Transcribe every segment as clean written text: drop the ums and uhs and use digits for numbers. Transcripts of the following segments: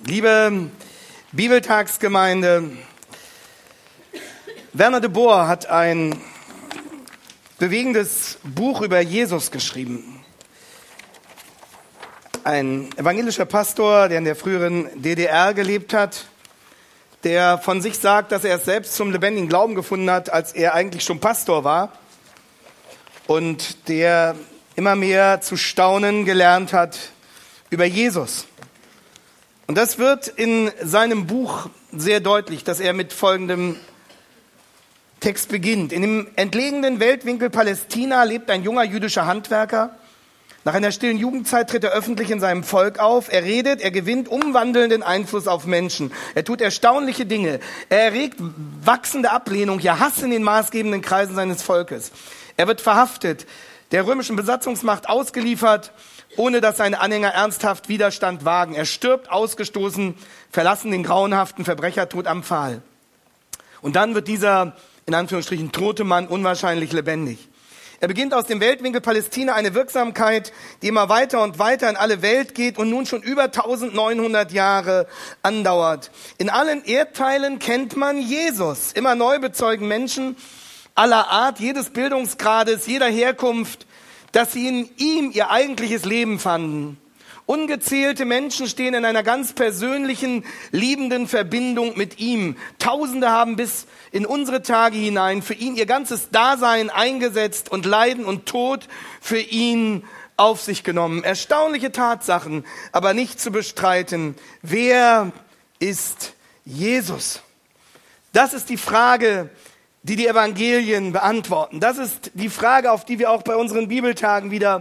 Liebe Bibeltagsgemeinde, Werner de Boer hat ein bewegendes Buch über Jesus geschrieben. Ein evangelischer Pastor, der in der früheren DDR gelebt hat, der von sich sagt, dass er es selbst zum lebendigen Glauben gefunden hat, als er eigentlich schon Pastor war, und der immer mehr zu staunen gelernt hat über Jesus. Und das wird in seinem Buch sehr deutlich, dass er mit folgendem Text beginnt. In dem entlegenen Weltwinkel Palästina lebt ein junger jüdischer Handwerker. Nach einer stillen Jugendzeit tritt er öffentlich in seinem Volk auf. Er redet, er gewinnt umwandelnden Einfluss auf Menschen. Er tut erstaunliche Dinge. Er erregt wachsende Ablehnung, ja Hass in den maßgebenden Kreisen seines Volkes. Er wird verhaftet, der römischen Besatzungsmacht ausgeliefert, ohne dass seine Anhänger ernsthaft Widerstand wagen. Er stirbt ausgestoßen, verlassen den grauenhaften Verbrechertod am Pfahl. Und dann wird dieser, in Anführungsstrichen, tote Mann unwahrscheinlich lebendig. Er beginnt aus dem Weltwinkel Palästina eine Wirksamkeit, die immer weiter und weiter in alle Welt geht und nun schon über 1900 Jahre andauert. In allen Erdteilen kennt man Jesus. Immer neu bezeugen Menschen aller Art, jedes Bildungsgrades, jeder Herkunft, dass sie in ihm ihr eigentliches Leben fanden. Ungezählte Menschen stehen in einer ganz persönlichen, liebenden Verbindung mit ihm. Tausende haben bis in unsere Tage hinein für ihn ihr ganzes Dasein eingesetzt und Leiden und Tod für ihn auf sich genommen. Erstaunliche Tatsachen, aber nicht zu bestreiten. Wer ist Jesus? Das ist die Frage, die die Evangelien beantworten. Das ist die Frage, auf die wir auch bei unseren Bibeltagen wieder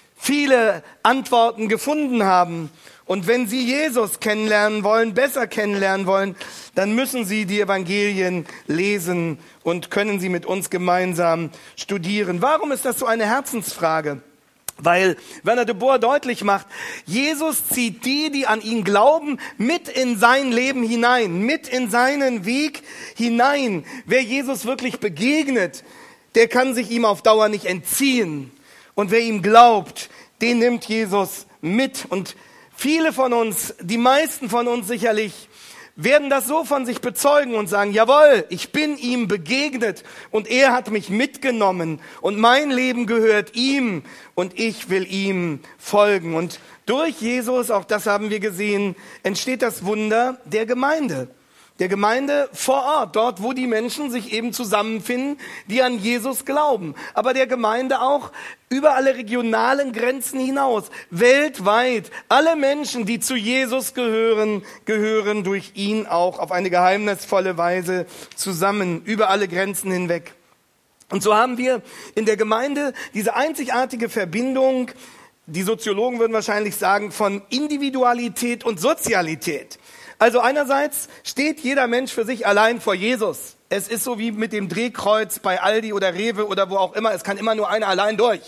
viele Antworten gefunden haben. Und wenn Sie Jesus kennenlernen wollen, besser kennenlernen wollen, dann müssen Sie die Evangelien lesen und können sie mit uns gemeinsam studieren. Warum ist das so eine Herzensfrage? Weil Werner de Boer deutlich macht, Jesus zieht die an ihn glauben, mit in sein Leben hinein, mit in seinen Weg hinein. Wer Jesus wirklich begegnet, der kann sich ihm auf Dauer nicht entziehen. Und wer ihm glaubt, den nimmt Jesus mit. Und viele von uns, die meisten von uns sicherlich, werden das so von sich bezeugen und sagen, jawohl, ich bin ihm begegnet und er hat mich mitgenommen und mein Leben gehört ihm und ich will ihm folgen. Und durch Jesus, auch das haben wir gesehen, entsteht das Wunder der Gemeinde. Der Gemeinde vor Ort, dort wo die Menschen sich eben zusammenfinden, die an Jesus glauben. Aber der Gemeinde auch über alle regionalen Grenzen hinaus, weltweit. Alle Menschen, die zu Jesus gehören, gehören durch ihn auch auf eine geheimnisvolle Weise zusammen, über alle Grenzen hinweg. Und so haben wir in der Gemeinde diese einzigartige Verbindung, die Soziologen würden wahrscheinlich sagen, von Individualität und Sozialität. Also einerseits steht jeder Mensch für sich allein vor Jesus. Es ist so wie mit dem Drehkreuz bei Aldi oder Rewe oder wo auch immer. Es kann immer nur einer allein durch.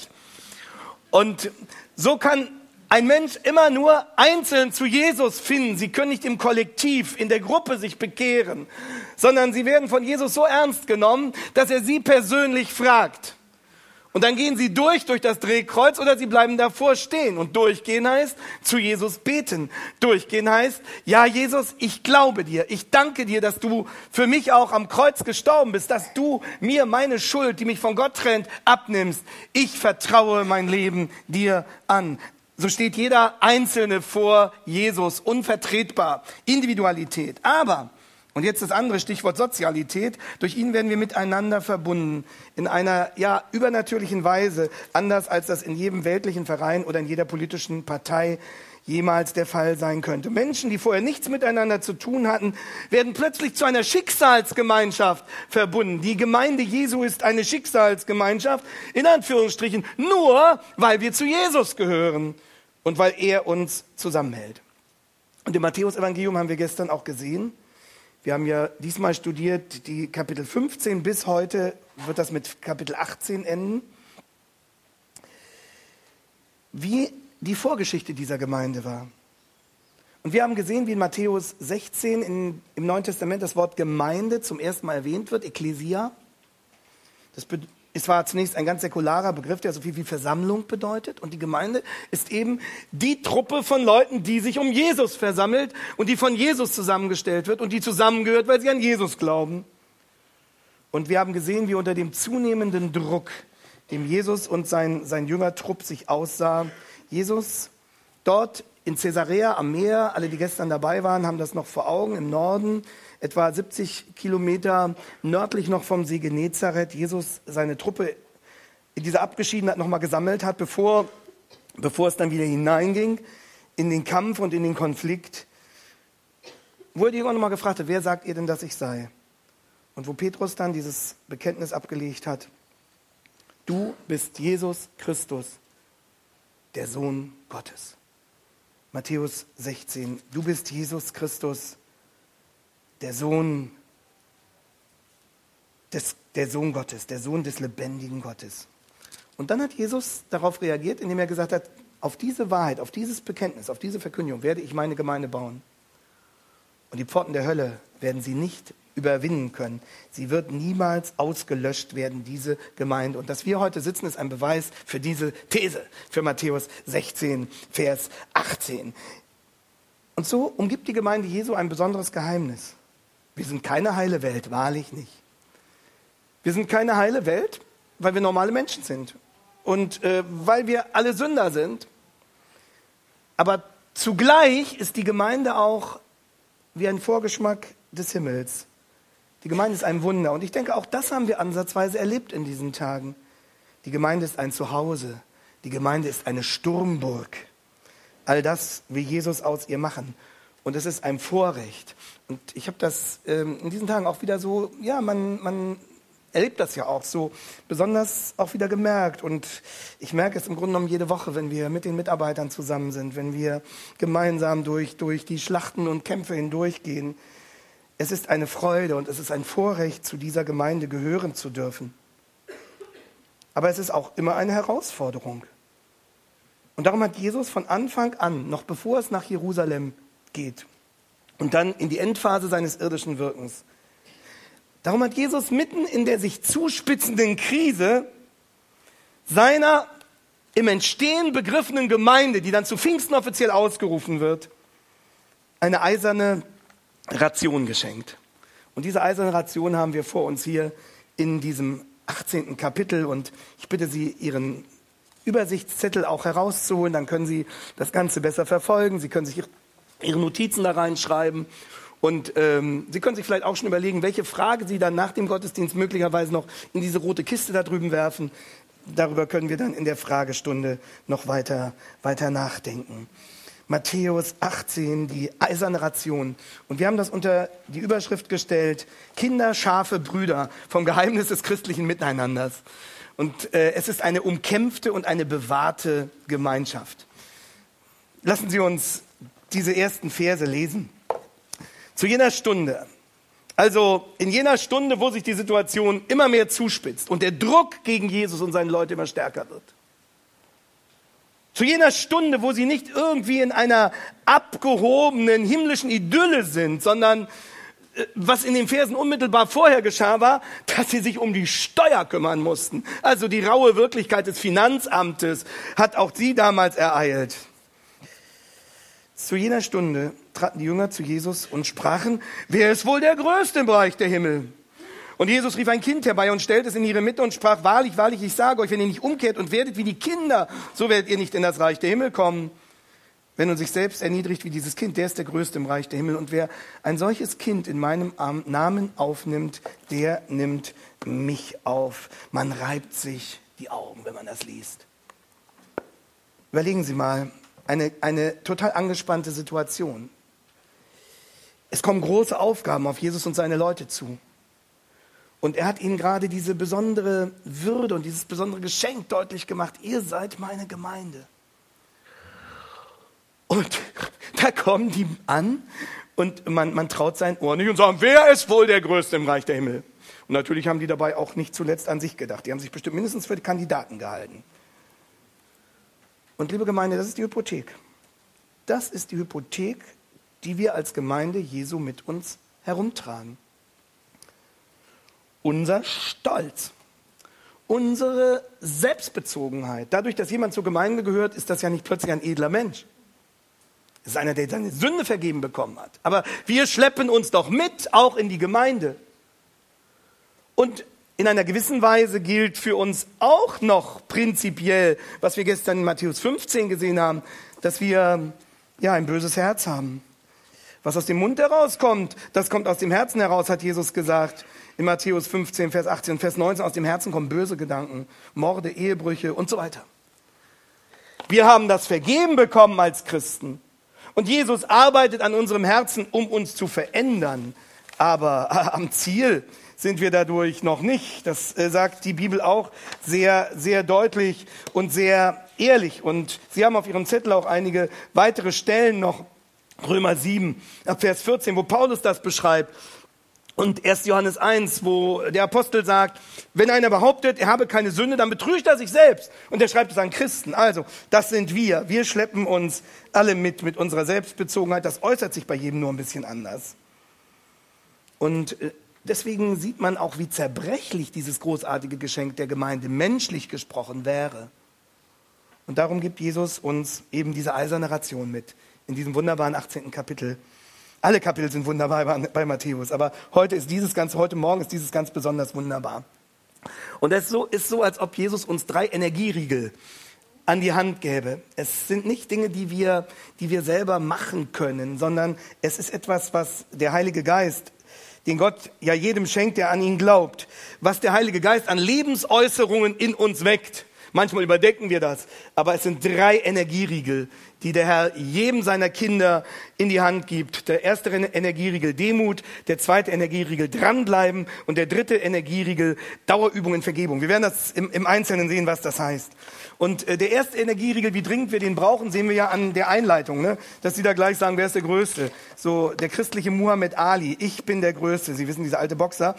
Und so kann ein Mensch immer nur einzeln zu Jesus finden. Sie können nicht im Kollektiv, in der Gruppe sich bekehren, sondern sie werden von Jesus so ernst genommen, dass er sie persönlich fragt. Und dann gehen sie durch das Drehkreuz oder sie bleiben davor stehen. Und durchgehen heißt, zu Jesus beten. Durchgehen heißt, ja Jesus, ich glaube dir. Ich danke dir, dass du für mich auch am Kreuz gestorben bist, dass du mir meine Schuld, die mich von Gott trennt, abnimmst. Ich vertraue mein Leben dir an. So steht jeder Einzelne vor Jesus, unvertretbar. Individualität. Aber, und jetzt das andere Stichwort Sozialität, durch ihn werden wir miteinander verbunden in einer übernatürlichen Weise, anders als das in jedem weltlichen Verein oder in jeder politischen Partei jemals der Fall sein könnte. Menschen, die vorher nichts miteinander zu tun hatten, werden plötzlich zu einer Schicksalsgemeinschaft verbunden. Die Gemeinde Jesu ist eine Schicksalsgemeinschaft, in Anführungsstrichen, nur weil wir zu Jesus gehören und weil er uns zusammenhält. Und im Matthäus-Evangelium haben wir gestern auch gesehen, wir haben ja diesmal studiert, die Kapitel 15 bis heute wird das mit Kapitel 18 enden, wie die Vorgeschichte dieser Gemeinde war. Und wir haben gesehen, wie in Matthäus 16 im Neuen Testament das Wort Gemeinde zum ersten Mal erwähnt wird, Ekklesia. Das ist zwar zunächst ein ganz säkularer Begriff, der so viel wie Versammlung bedeutet. Und die Gemeinde ist eben die Truppe von Leuten, die sich um Jesus versammelt und die von Jesus zusammengestellt wird und die zusammengehört, weil sie an Jesus glauben. Und wir haben gesehen, wie unter dem zunehmenden Druck, dem Jesus und sein Jüngertrupp sich aussah, Jesus dort in Caesarea am Meer, alle, die gestern dabei waren, haben das noch vor Augen, im Norden, etwa 70 Kilometer nördlich noch vom See Genezareth, Jesus seine Truppe in dieser Abgeschiedenheit nochmal gesammelt hat, bevor es dann wieder hineinging in den Kampf und in den Konflikt, wo er die Jünger nochmal gefragt hat, wer sagt ihr denn, dass ich sei? Und wo Petrus dann dieses Bekenntnis abgelegt hat, du bist Jesus Christus, der Sohn Gottes. Matthäus 16, du bist Jesus Christus, der Sohn Gottes, der Sohn des lebendigen Gottes. Und dann hat Jesus darauf reagiert, indem er gesagt hat, auf diese Wahrheit, auf dieses Bekenntnis, auf diese Verkündigung werde ich meine Gemeinde bauen. Und die Pforten der Hölle werden sie nicht überwinden können. Sie wird niemals ausgelöscht werden, diese Gemeinde. Und dass wir heute sitzen, ist ein Beweis für diese These, für Matthäus 16, Vers 18. Und so umgibt die Gemeinde Jesu ein besonderes Geheimnis. Wir sind keine heile Welt, wahrlich nicht. Wir sind keine heile Welt, weil wir normale Menschen sind und weil wir alle Sünder sind. Aber zugleich ist die Gemeinde auch wie ein Vorgeschmack des Himmels. Die Gemeinde ist ein Wunder und ich denke, auch das haben wir ansatzweise erlebt in diesen Tagen. Die Gemeinde ist ein Zuhause, die Gemeinde ist eine Sturmburg. All das will Jesus aus ihr machen und es ist ein Vorrecht. Und ich habe das in diesen Tagen auch wieder so, ja, man erlebt das ja auch so, besonders auch wieder gemerkt. Und ich merke es im Grunde genommen jede Woche, wenn wir mit den Mitarbeitern zusammen sind, wenn wir gemeinsam durch die Schlachten und Kämpfe hindurchgehen. Es ist eine Freude und es ist ein Vorrecht, zu dieser Gemeinde gehören zu dürfen. Aber es ist auch immer eine Herausforderung. Und darum hat Jesus von Anfang an, noch bevor es nach Jerusalem geht, und dann in die Endphase seines irdischen Wirkens. Darum hat Jesus mitten in der sich zuspitzenden Krise seiner im Entstehen begriffenen Gemeinde, die dann zu Pfingsten offiziell ausgerufen wird, eine eiserne Ration geschenkt. Und diese eiserne Ration haben wir vor uns hier in diesem 18. Kapitel. Und ich bitte Sie, Ihren Übersichtszettel auch herauszuholen, dann können Sie das Ganze besser verfolgen. Sie können sich Ihre Notizen da reinschreiben und Sie können sich vielleicht auch schon überlegen, welche Frage Sie dann nach dem Gottesdienst möglicherweise noch in diese rote Kiste da drüben werfen. Darüber können wir dann in der Fragestunde noch weiter nachdenken. Matthäus 18, die eiserne Ration. Und wir haben das unter die Überschrift gestellt, Kinder, Schafe, Brüder vom Geheimnis des christlichen Miteinanders. Und es ist eine umkämpfte und eine bewahrte Gemeinschaft. Lassen Sie uns diese ersten Verse lesen. Zu jener Stunde, also in jener Stunde, wo sich die Situation immer mehr zuspitzt und der Druck gegen Jesus und seine Leute immer stärker wird. Zu jener Stunde, wo sie nicht irgendwie in einer abgehobenen himmlischen Idylle sind, sondern was in den Versen unmittelbar vorher geschah, war, dass sie sich um die Steuer kümmern mussten. Also die raue Wirklichkeit des Finanzamtes hat auch sie damals ereilt. Zu jener Stunde traten die Jünger zu Jesus und sprachen, wer ist wohl der Größte im Reich der Himmel? Und Jesus rief ein Kind herbei und stellte es in ihre Mitte und sprach, wahrlich, wahrlich, ich sage euch, wenn ihr nicht umkehrt und werdet wie die Kinder, so werdet ihr nicht in das Reich der Himmel kommen. Wenn man sich selbst erniedrigt wie dieses Kind, der ist der Größte im Reich der Himmel. Und wer ein solches Kind in meinem Namen aufnimmt, der nimmt mich auf. Man reibt sich die Augen, wenn man das liest. Überlegen Sie mal, eine total angespannte Situation. Es kommen große Aufgaben auf Jesus und seine Leute zu. Und er hat ihnen gerade diese besondere Würde und dieses besondere Geschenk deutlich gemacht. Ihr seid meine Gemeinde. Und da kommen die an und man traut seinen Ohren nicht und sagen, wer ist wohl der Größte im Reich der Himmel? Und natürlich haben die dabei auch nicht zuletzt an sich gedacht. Die haben sich bestimmt mindestens für die Kandidaten gehalten. Und liebe Gemeinde, das ist die Hypothek. Das ist die Hypothek, die wir als Gemeinde Jesu mit uns herumtragen. Unser Stolz, unsere Selbstbezogenheit. Dadurch, dass jemand zur Gemeinde gehört, ist das ja nicht plötzlich ein edler Mensch. Es ist einer, der seine Sünde vergeben bekommen hat. Aber wir schleppen uns doch mit, auch in die Gemeinde. Und in einer gewissen Weise gilt für uns auch noch prinzipiell, was wir gestern in Matthäus 15 gesehen haben, dass wir ein böses Herz haben. Was aus dem Mund herauskommt, das kommt aus dem Herzen heraus, hat Jesus gesagt. In Matthäus 15, Vers 18 und Vers 19, aus dem Herzen kommen böse Gedanken, Morde, Ehebrüche und so weiter. Wir haben das vergeben bekommen als Christen. Und Jesus arbeitet an unserem Herzen, um uns zu verändern. Aber am Ziel sind wir dadurch noch nicht. Das sagt die Bibel auch sehr, sehr deutlich und sehr ehrlich. Und Sie haben auf Ihrem Zettel auch einige weitere Stellen noch. Römer 7, Vers 14, wo Paulus das beschreibt. Und 1. Johannes 1, wo der Apostel sagt, wenn einer behauptet, er habe keine Sünde, dann betrügt er sich selbst. Und er schreibt es an Christen. Also, das sind wir. Wir schleppen uns alle mit unserer Selbstbezogenheit. Das äußert sich bei jedem nur ein bisschen anders. Und deswegen sieht man auch, wie zerbrechlich dieses großartige Geschenk der Gemeinde menschlich gesprochen wäre. Und darum gibt Jesus uns eben diese eiserne Ration mit. In diesem wunderbaren 18. Kapitel. Alle Kapitel sind wunderbar bei Matthäus, aber heute Morgen ist dieses ganz besonders wunderbar. Und es ist so, als ob Jesus uns 3 Energieriegel an die Hand gäbe. Es sind nicht Dinge, die wir selber machen können, sondern es ist etwas, was der Heilige Geist, den Gott ja jedem schenkt, der an ihn glaubt, was der Heilige Geist an Lebensäußerungen in uns weckt. Manchmal überdenken wir das, aber es sind 3 Energieriegel, die der Herr jedem seiner Kinder in die Hand gibt. Der erste Energieriegel Demut, der zweite Energieriegel dranbleiben und der dritte Energieriegel Dauerübung in Vergebung. Wir werden das im Einzelnen sehen, was das heißt. Und der erste Energieriegel, wie dringend wir den brauchen, sehen wir ja an der Einleitung, ne? Dass sie da gleich sagen, wer ist der Größte? So der christliche Muhammad Ali, ich bin der Größte. Sie wissen, dieser alte Boxer.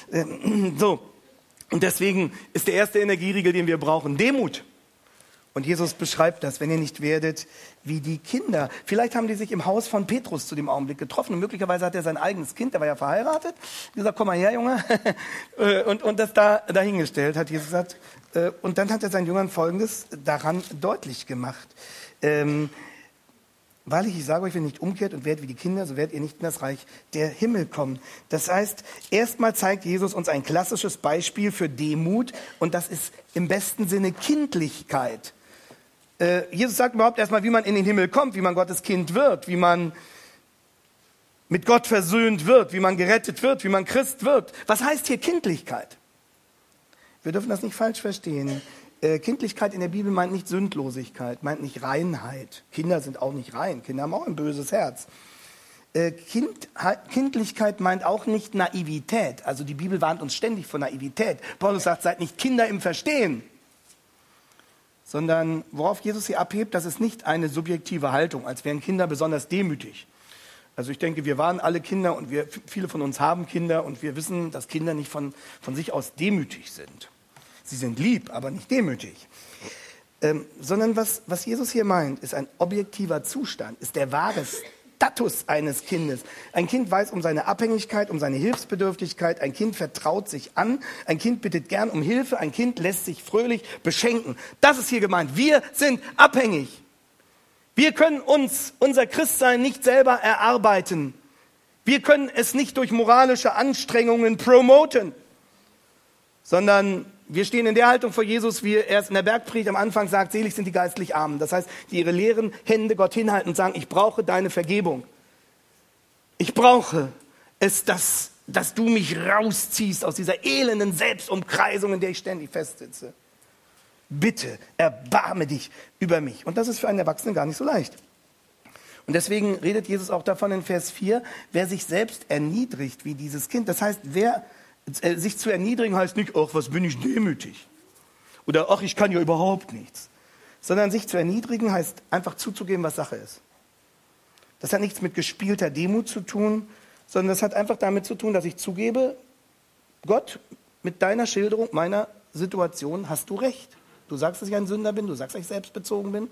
Und deswegen ist der erste Energieriegel, den wir brauchen, Demut. Und Jesus beschreibt das, wenn ihr nicht werdet wie die Kinder. Vielleicht haben die sich im Haus von Petrus zu dem Augenblick getroffen. Und möglicherweise hat er sein eigenes Kind, der war ja verheiratet, gesagt, komm mal her, Junge. Und das dahingestellt, hat Jesus gesagt. Und dann hat er seinen Jüngern Folgendes daran deutlich gemacht. Wahrlich, ich sage euch, wenn ihr nicht umkehrt und werdet wie die Kinder, so werdet ihr nicht in das Reich der Himmel kommen. Das heißt, erstmal zeigt Jesus uns ein klassisches Beispiel für Demut und das ist im besten Sinne Kindlichkeit. Jesus sagt überhaupt erstmal, wie man in den Himmel kommt, wie man Gottes Kind wird, wie man mit Gott versöhnt wird, wie man gerettet wird, wie man Christ wird. Was heißt hier Kindlichkeit? Wir dürfen das nicht falsch verstehen. Kindlichkeit in der Bibel meint nicht Sündlosigkeit, meint nicht Reinheit. Kinder sind auch nicht rein, Kinder haben auch ein böses Herz. Kindlichkeit meint auch nicht Naivität. Also die Bibel warnt uns ständig vor Naivität. Paulus sagt, seid nicht Kinder im Verstehen. Sondern worauf Jesus hier abhebt, das ist nicht eine subjektive Haltung, als wären Kinder besonders demütig. Also ich denke, wir waren alle Kinder und viele von uns haben Kinder und wir wissen, dass Kinder nicht von sich aus demütig sind. Sie sind lieb, aber nicht demütig. Sondern was Jesus hier meint, ist ein objektiver Zustand, ist der wahre Status eines Kindes. Ein Kind weiß um seine Abhängigkeit, um seine Hilfsbedürftigkeit. Ein Kind vertraut sich an. Ein Kind bittet gern um Hilfe. Ein Kind lässt sich fröhlich beschenken. Das ist hier gemeint. Wir sind abhängig. Wir können uns unser Christsein nicht selber erarbeiten. Wir können es nicht durch moralische Anstrengungen promoten, sondern wir stehen in der Haltung vor Jesus, wie er es in der Bergpredigt am Anfang sagt, selig sind die geistlich Armen. Das heißt, die ihre leeren Hände Gott hinhalten und sagen, ich brauche deine Vergebung. Ich brauche es, dass du mich rausziehst aus dieser elenden Selbstumkreisung, in der ich ständig festsitze. Bitte, erbarme dich über mich. Und das ist für einen Erwachsenen gar nicht so leicht. Und deswegen redet Jesus auch davon in Vers 4, wer sich selbst erniedrigt wie dieses Kind. Das heißt, sich zu erniedrigen heißt nicht, ach, was bin ich demütig. Oder ach, ich kann ja überhaupt nichts. Sondern sich zu erniedrigen heißt einfach zuzugeben, was Sache ist. Das hat nichts mit gespielter Demut zu tun, sondern das hat einfach damit zu tun, dass ich zugebe, Gott, mit deiner Schilderung meiner Situation hast du recht. Du sagst, dass ich ein Sünder bin, du sagst, dass ich selbstbezogen bin.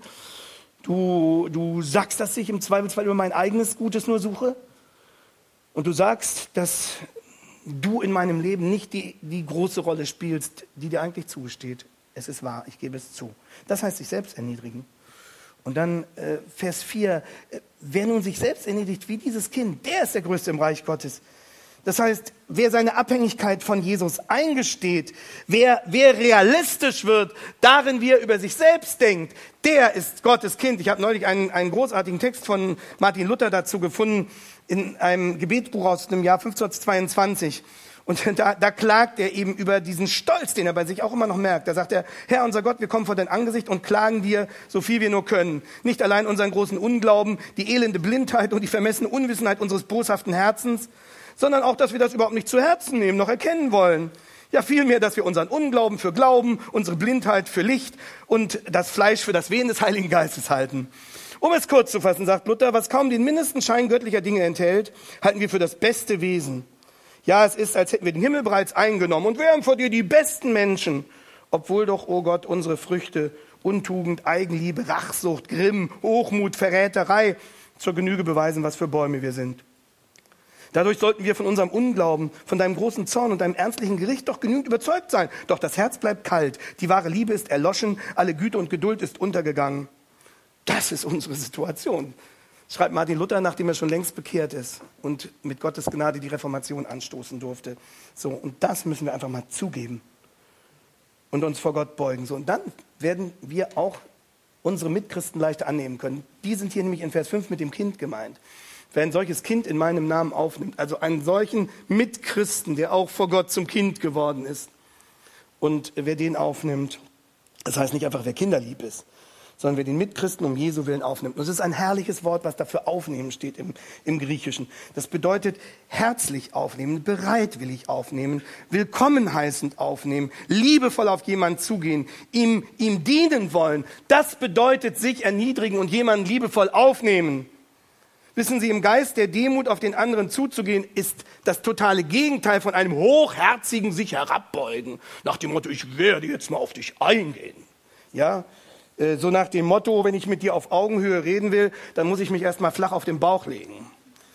Du sagst, dass ich im Zweifelsfall über mein eigenes Gutes nur suche. Und du sagst, dass du in meinem Leben nicht die große Rolle spielst, die dir eigentlich zugesteht. Es ist wahr, ich gebe es zu. Das heißt, sich selbst erniedrigen. Und dann Vers 4, wer nun sich selbst erniedrigt wie dieses Kind, der ist der Größte im Reich Gottes. Das heißt, wer seine Abhängigkeit von Jesus eingesteht, wer realistisch wird, darin wie er über sich selbst denkt, der ist Gottes Kind. Ich habe neulich einen großartigen Text von Martin Luther dazu gefunden, in einem Gebetsbuch aus dem Jahr 1522. Und da klagt er eben über diesen Stolz, den er bei sich auch immer noch merkt. Da sagt er, Herr, unser Gott, wir kommen vor dein Angesicht und klagen dir, so viel wir nur können. Nicht allein unseren großen Unglauben, die elende Blindheit und die vermessene Unwissenheit unseres boshaften Herzens, sondern auch, dass wir das überhaupt nicht zu Herzen nehmen, noch erkennen wollen. Ja, vielmehr, dass wir unseren Unglauben für Glauben, unsere Blindheit für Licht und das Fleisch für das Wehen des Heiligen Geistes halten. Um es kurz zu fassen, sagt Luther, was kaum den mindesten Schein göttlicher Dinge enthält, halten wir für das beste Wesen. Ja, es ist, als hätten wir den Himmel bereits eingenommen und wären vor dir die besten Menschen, obwohl doch, oh Gott, unsere Früchte, Untugend, Eigenliebe, Rachsucht, Grimm, Hochmut, Verräterei zur Genüge beweisen, was für Bäume wir sind. Dadurch sollten wir von unserem Unglauben, von deinem großen Zorn und deinem ernstlichen Gericht doch genügend überzeugt sein. Doch das Herz bleibt kalt, die wahre Liebe ist erloschen, alle Güte und Geduld ist untergegangen. Das ist unsere Situation, schreibt Martin Luther, nachdem er schon längst bekehrt ist und mit Gottes Gnade die Reformation anstoßen durfte. So, und das müssen wir einfach mal zugeben und uns vor Gott beugen. So, und dann werden wir auch unsere Mitchristen leichter annehmen können. Die sind hier nämlich in Vers 5 mit dem Kind gemeint. Wer ein solches Kind in meinem Namen aufnimmt, also einen solchen Mitchristen, der auch vor Gott zum Kind geworden ist, und wer den aufnimmt, das heißt nicht einfach, wer kinderlieb ist, sondern wer den Mitchristen um Jesu Willen aufnimmt. Und es ist ein herrliches Wort, was dafür aufnehmen steht im Griechischen. Das bedeutet herzlich aufnehmen, bereitwillig aufnehmen, willkommen heißend aufnehmen, liebevoll auf jemanden zugehen, ihm dienen wollen. Das bedeutet sich erniedrigen und jemanden liebevoll aufnehmen. Wissen Sie, im Geist der Demut auf den anderen zuzugehen, ist das totale Gegenteil von einem hochherzigen sich herabbeugen. Nach dem Motto, ich werde jetzt mal auf dich eingehen. Ja, so nach dem Motto, wenn ich mit dir auf Augenhöhe reden will, dann muss ich mich erst mal flach auf den Bauch legen.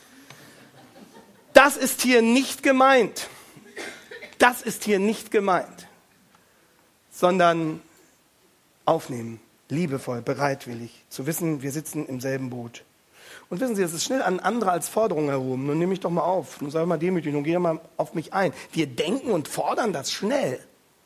Das ist hier nicht gemeint. Das ist hier nicht gemeint. Sondern aufnehmen, liebevoll, bereitwillig, zu wissen, wir sitzen im selben Boot. Und wissen Sie, es ist schnell an andere als Forderung erhoben. Nun nehme mich doch mal auf, nun sei mal demütig, nun geh mal auf mich ein. Wir denken und fordern das schnell.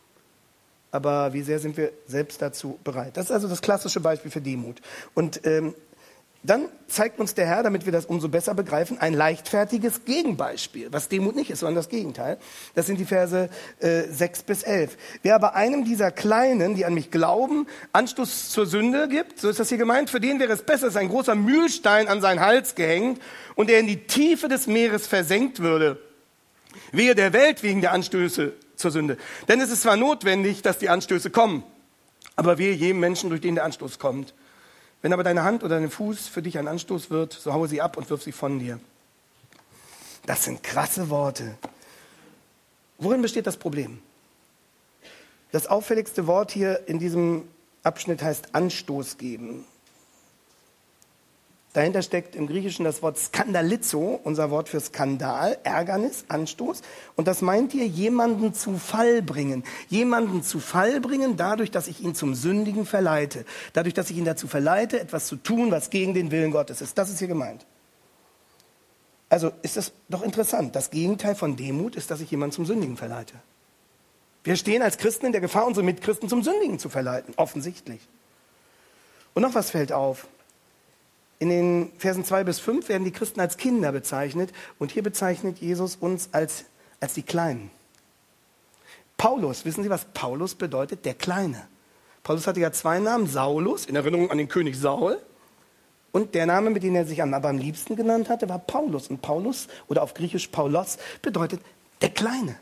Aber wie sehr sind wir selbst dazu bereit? Das ist also das klassische Beispiel für Demut. Und dann zeigt uns der Herr, damit wir das umso besser begreifen, ein leichtfertiges Gegenbeispiel, was Demut nicht ist, sondern das Gegenteil. Das sind die Verse 6 bis 11. Wer aber einem dieser Kleinen, die an mich glauben, Anstoß zur Sünde gibt, so ist das hier gemeint, für den wäre es besser, dass ein großer Mühlstein an seinen Hals gehängt und er in die Tiefe des Meeres versenkt würde. Wehe der Welt wegen der Anstöße zur Sünde. Denn es ist zwar notwendig, dass die Anstöße kommen, aber wehe jedem Menschen, durch den der Anstoß kommt. Wenn aber deine Hand oder dein Fuß für dich ein Anstoß wird, so haue sie ab und wirf sie von dir. Das sind krasse Worte. Worin besteht das Problem? Das auffälligste Wort hier in diesem Abschnitt heißt Anstoß geben. Dahinter steckt im Griechischen das Wort skandalizo, unser Wort für Skandal, Ärgernis, Anstoß. Und das meint hier, jemanden zu Fall bringen. Jemanden zu Fall bringen, dadurch, dass ich ihn zum Sündigen verleite. Dadurch, dass ich ihn dazu verleite, etwas zu tun, was gegen den Willen Gottes ist. Das ist hier gemeint. Also ist das doch interessant. Das Gegenteil von Demut ist, dass ich jemanden zum Sündigen verleite. Wir stehen als Christen in der Gefahr, unsere Mitchristen zum Sündigen zu verleiten. Offensichtlich. Und noch was fällt auf. In den Versen 2 bis 5 werden die Christen als Kinder bezeichnet und hier bezeichnet Jesus uns als die Kleinen. Paulus, wissen Sie, was Paulus bedeutet? Der Kleine. Paulus hatte ja zwei Namen, Saulus, in Erinnerung an den König Saul, und der Name, mit dem er sich aber am liebsten genannt hatte, war Paulus. Und Paulus, oder auf Griechisch Paulos, bedeutet der Kleine.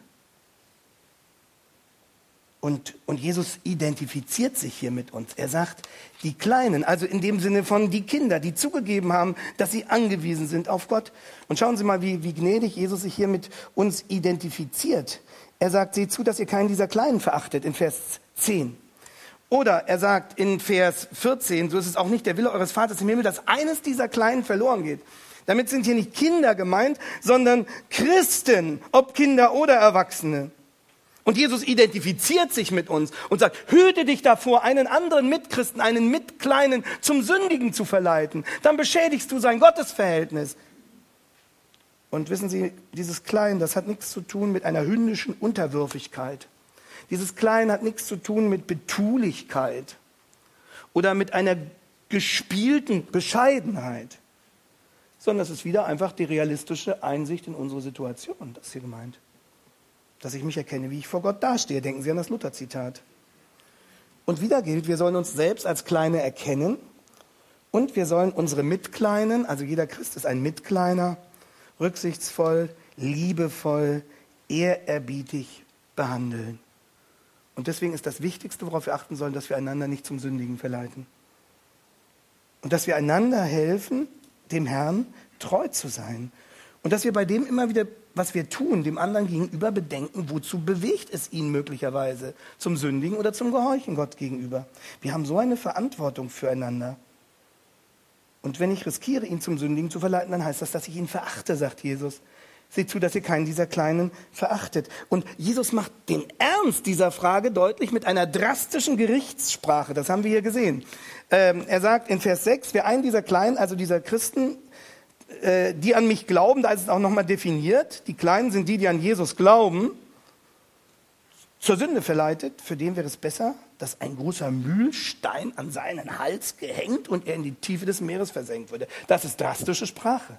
Und Jesus identifiziert sich hier mit uns. Er sagt, die Kleinen, also in dem Sinne von die Kinder, die zugegeben haben, dass sie angewiesen sind auf Gott. Und schauen Sie mal, wie gnädig Jesus sich hier mit uns identifiziert. Er sagt, seht zu, dass ihr keinen dieser Kleinen verachtet, in Vers 10. Oder er sagt in Vers 14, so ist es auch nicht der Wille eures Vaters im Himmel, dass eines dieser Kleinen verloren geht. Damit sind hier nicht Kinder gemeint, sondern Christen, ob Kinder oder Erwachsene. Und Jesus identifiziert sich mit uns und sagt, hüte dich davor, einen anderen Mitchristen, einen Mitkleinen zum Sündigen zu verleiten. Dann beschädigst du sein Gottesverhältnis. Und wissen Sie, dieses Klein, das hat nichts zu tun mit einer hündischen Unterwürfigkeit. Dieses Klein hat nichts zu tun mit Betulichkeit oder mit einer gespielten Bescheidenheit, sondern es ist wieder einfach die realistische Einsicht in unsere Situation. Das ist hier gemeint. Dass ich mich erkenne, wie ich vor Gott dastehe. Denken Sie an das Luther-Zitat. Und wieder gilt, wir sollen uns selbst als Kleine erkennen und wir sollen unsere Mitkleinen, also jeder Christ ist ein Mitkleiner, rücksichtsvoll, liebevoll, ehrerbietig behandeln. Und deswegen ist das Wichtigste, worauf wir achten sollen, dass wir einander nicht zum Sündigen verleiten. Und dass wir einander helfen, dem Herrn treu zu sein. Und dass wir bei dem immer wieder, was wir tun, dem anderen gegenüber bedenken, wozu bewegt es ihn möglicherweise, zum Sündigen oder zum Gehorchen Gott gegenüber. Wir haben so eine Verantwortung füreinander. Und wenn ich riskiere, ihn zum Sündigen zu verleiten, dann heißt das, dass ich ihn verachte, sagt Jesus. Seht zu, dass ihr keinen dieser Kleinen verachtet. Und Jesus macht den Ernst dieser Frage deutlich mit einer drastischen Gerichtssprache. Das haben wir hier gesehen. Er sagt in Vers 6, wer einen dieser Kleinen, also dieser Christen, die an mich glauben, da ist es auch nochmal definiert, die Kleinen sind die, die an Jesus glauben, zur Sünde verleitet, für den wäre es besser, dass ein großer Mühlstein an seinen Hals gehängt und er in die Tiefe des Meeres versenkt würde. Das ist drastische Sprache.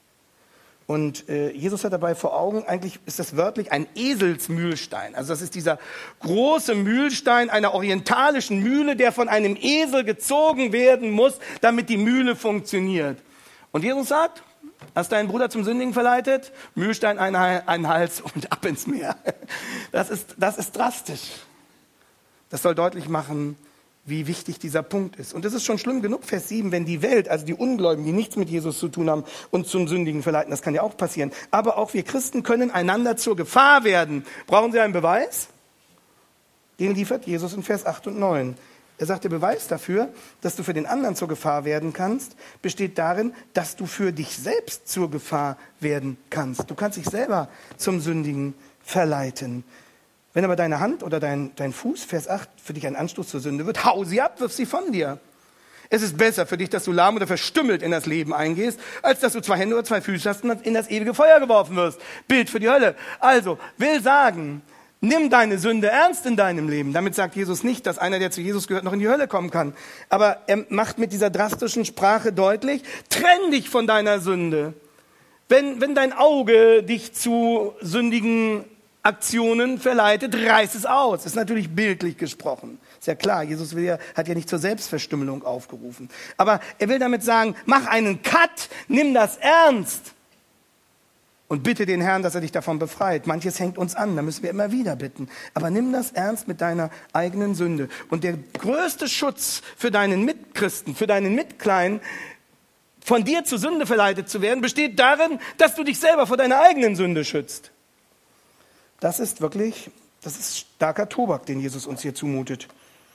Und Jesus hat dabei vor Augen, eigentlich ist das wörtlich ein Eselsmühlstein. Also das ist dieser große Mühlstein einer orientalischen Mühle, der von einem Esel gezogen werden muss, damit die Mühle funktioniert. Und Jesus sagt, hast deinen Bruder zum Sündigen verleitet, Mühlstein einen Hals und ab ins Meer. Das ist drastisch. Das soll deutlich machen, wie wichtig dieser Punkt ist. Und es ist schon schlimm genug, Vers 7, wenn die Welt, also die Ungläubigen, die nichts mit Jesus zu tun haben, uns zum Sündigen verleiten. Das kann ja auch passieren. Aber auch wir Christen können einander zur Gefahr werden. Brauchen Sie einen Beweis? Den liefert Jesus in Vers 8 und 9. Er sagt, der Beweis dafür, dass du für den anderen zur Gefahr werden kannst, besteht darin, dass du für dich selbst zur Gefahr werden kannst. Du kannst dich selber zum Sündigen verleiten. Wenn aber deine Hand oder dein Fuß, Vers 8, für dich ein Anstoß zur Sünde wird, hau sie ab, wirf sie von dir. Es ist besser für dich, dass du lahm oder verstümmelt in das Leben eingehst, als dass du 2 Hände oder 2 Füße hast und in das ewige Feuer geworfen wirst. Bild für die Hölle. Also, will sagen, nimm deine Sünde ernst in deinem Leben. Damit sagt Jesus nicht, dass einer, der zu Jesus gehört, noch in die Hölle kommen kann. Aber er macht mit dieser drastischen Sprache deutlich, trenn dich von deiner Sünde. Wenn dein Auge dich zu sündigen Aktionen verleitet, reiß es aus. Das ist natürlich bildlich gesprochen. Ist ja klar, Jesus hat ja nicht zur Selbstverstümmelung aufgerufen. Aber er will damit sagen, mach einen Cut, nimm das ernst. Und bitte den Herrn, dass er dich davon befreit. Manches hängt uns an, da müssen wir immer wieder bitten. Aber nimm das ernst mit deiner eigenen Sünde. Und der größte Schutz für deinen Mitchristen, für deinen Mitkleinen, von dir zur Sünde verleitet zu werden, besteht darin, dass du dich selber vor deiner eigenen Sünde schützt. Das ist starker Tobak, den Jesus uns hier zumutet.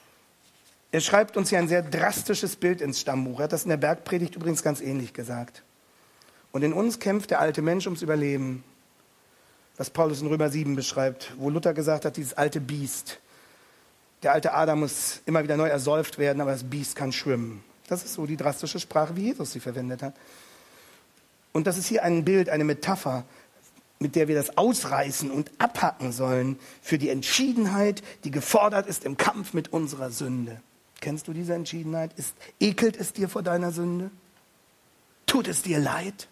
Er schreibt uns hier ein sehr drastisches Bild ins Stammbuch. Er hat das in der Bergpredigt übrigens ganz ähnlich gesagt. Und in uns kämpft der alte Mensch ums Überleben, was Paulus in Römer 7 beschreibt, wo Luther gesagt hat, dieses alte Biest. Der alte Adam muss immer wieder neu ersäuft werden, aber das Biest kann schwimmen. Das ist so die drastische Sprache, wie Jesus sie verwendet hat. Und das ist hier ein Bild, eine Metapher, mit der wir das ausreißen und abhacken sollen für die Entschiedenheit, die gefordert ist im Kampf mit unserer Sünde. Kennst du diese Entschiedenheit? Ekelt es dir vor deiner Sünde? Tut es dir leid?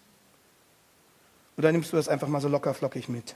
Oder nimmst du das einfach mal so locker flockig mit?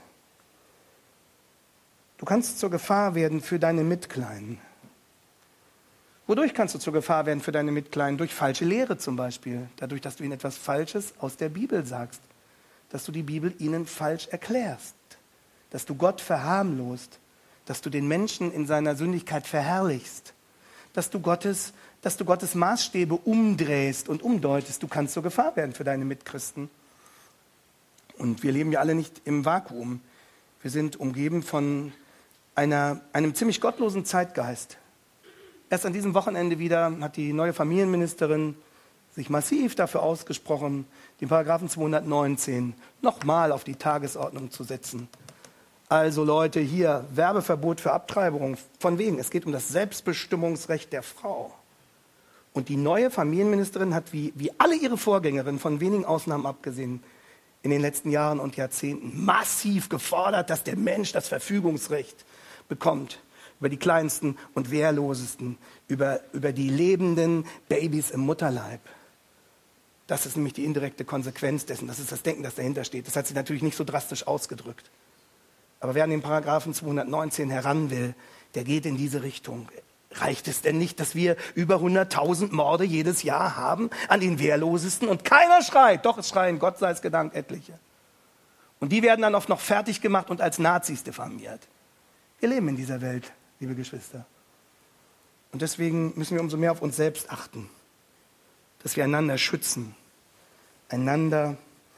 Du kannst zur Gefahr werden für deine Mitkleinen. Wodurch kannst du zur Gefahr werden für deine Mitkleinen? Durch falsche Lehre zum Beispiel. Dadurch, dass du ihnen etwas Falsches aus der Bibel sagst. Dass du die Bibel ihnen falsch erklärst. Dass du Gott verharmlost. Dass du den Menschen in seiner Sündigkeit verherrlichst. Dass du Gottes Maßstäbe umdrehst und umdeutest. Du kannst zur Gefahr werden für deine Mitchristen. Und wir leben ja alle nicht im Vakuum. Wir sind umgeben von einem ziemlich gottlosen Zeitgeist. Erst an diesem Wochenende wieder hat die neue Familienministerin sich massiv dafür ausgesprochen, den Paragraphen 219 nochmal auf die Tagesordnung zu setzen. Also Leute, hier Werbeverbot für Abtreibung. Von wegen, es geht um das Selbstbestimmungsrecht der Frau. Und die neue Familienministerin hat wie alle ihre Vorgängerinnen, von wenigen Ausnahmen abgesehen, in den letzten Jahren und Jahrzehnten massiv gefordert, dass der Mensch das Verfügungsrecht bekommt über die Kleinsten und Wehrlosesten, über die lebenden Babys im Mutterleib. Das ist nämlich die indirekte Konsequenz dessen. Das ist das Denken, das dahinter steht. Das hat sie natürlich nicht so drastisch ausgedrückt. Aber wer an den Paragraphen 219 heran will, der geht in diese Richtung. Reicht es denn nicht, dass wir über 100.000 Morde jedes Jahr haben an den Wehrlosesten und keiner schreit? Doch, es schreien, Gott sei es gedankt, etliche. Und die werden dann oft noch fertig gemacht und als Nazis diffamiert. Wir leben in dieser Welt, liebe Geschwister. Und deswegen müssen wir umso mehr auf uns selbst achten, dass wir einander schützen, einander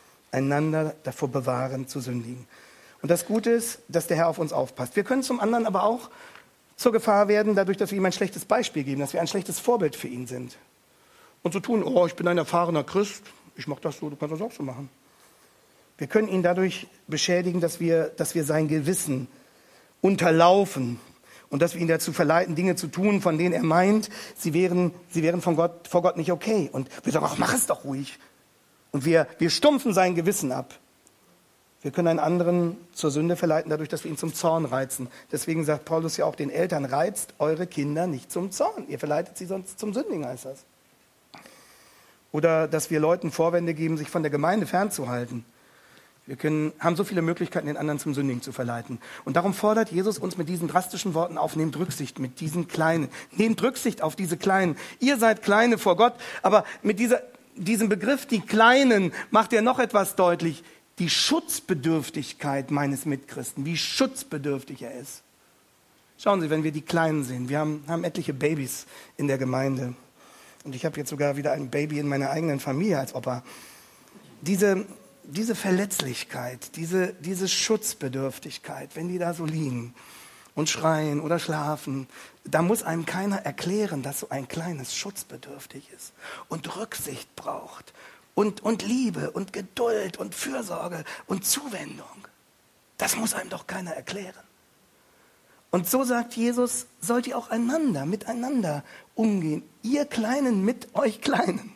davor bewahren, zu sündigen. Und das Gute ist, dass der Herr auf uns aufpasst. Wir können zum anderen aber auch zur Gefahr werden, dadurch, dass wir ihm ein schlechtes Beispiel geben, dass wir ein schlechtes Vorbild für ihn sind. Und so tun, oh, ich bin ein erfahrener Christ, ich mache das so, du kannst das auch so machen. Wir können ihn dadurch beschädigen, dass wir sein Gewissen unterlaufen und dass wir ihn dazu verleiten, Dinge zu tun, von denen er meint, sie wären vor Gott nicht okay. Und wir sagen, ach, mach es doch ruhig. Und wir stumpfen sein Gewissen ab. Wir können einen anderen zur Sünde verleiten, dadurch, dass wir ihn zum Zorn reizen. Deswegen sagt Paulus ja auch den Eltern, reizt eure Kinder nicht zum Zorn. Ihr verleitet sie sonst zum Sündigen, heißt das. Oder dass wir Leuten Vorwände geben, sich von der Gemeinde fernzuhalten. Wir haben so viele Möglichkeiten, den anderen zum Sündigen zu verleiten. Und darum fordert Jesus uns mit diesen drastischen Worten auf, nehmt Rücksicht mit diesen Kleinen. Nehmt Rücksicht auf diese Kleinen. Ihr seid Kleine vor Gott, aber mit diesem Begriff, die Kleinen, macht er noch etwas deutlich. Die Schutzbedürftigkeit meines Mitchristen, wie schutzbedürftig er ist. Schauen Sie, wenn wir die Kleinen sehen, wir haben etliche Babys in der Gemeinde. Und ich habe jetzt sogar wieder ein Baby in meiner eigenen Familie als Opa. Diese Verletzlichkeit, diese Schutzbedürftigkeit, wenn die da so liegen und schreien oder schlafen, da muss einem keiner erklären, dass so ein kleines schutzbedürftig ist und Rücksicht braucht. Und Liebe und Geduld und Fürsorge und Zuwendung. Das muss einem doch keiner erklären. Und so sagt Jesus, sollt ihr auch miteinander umgehen. Ihr Kleinen mit euch Kleinen.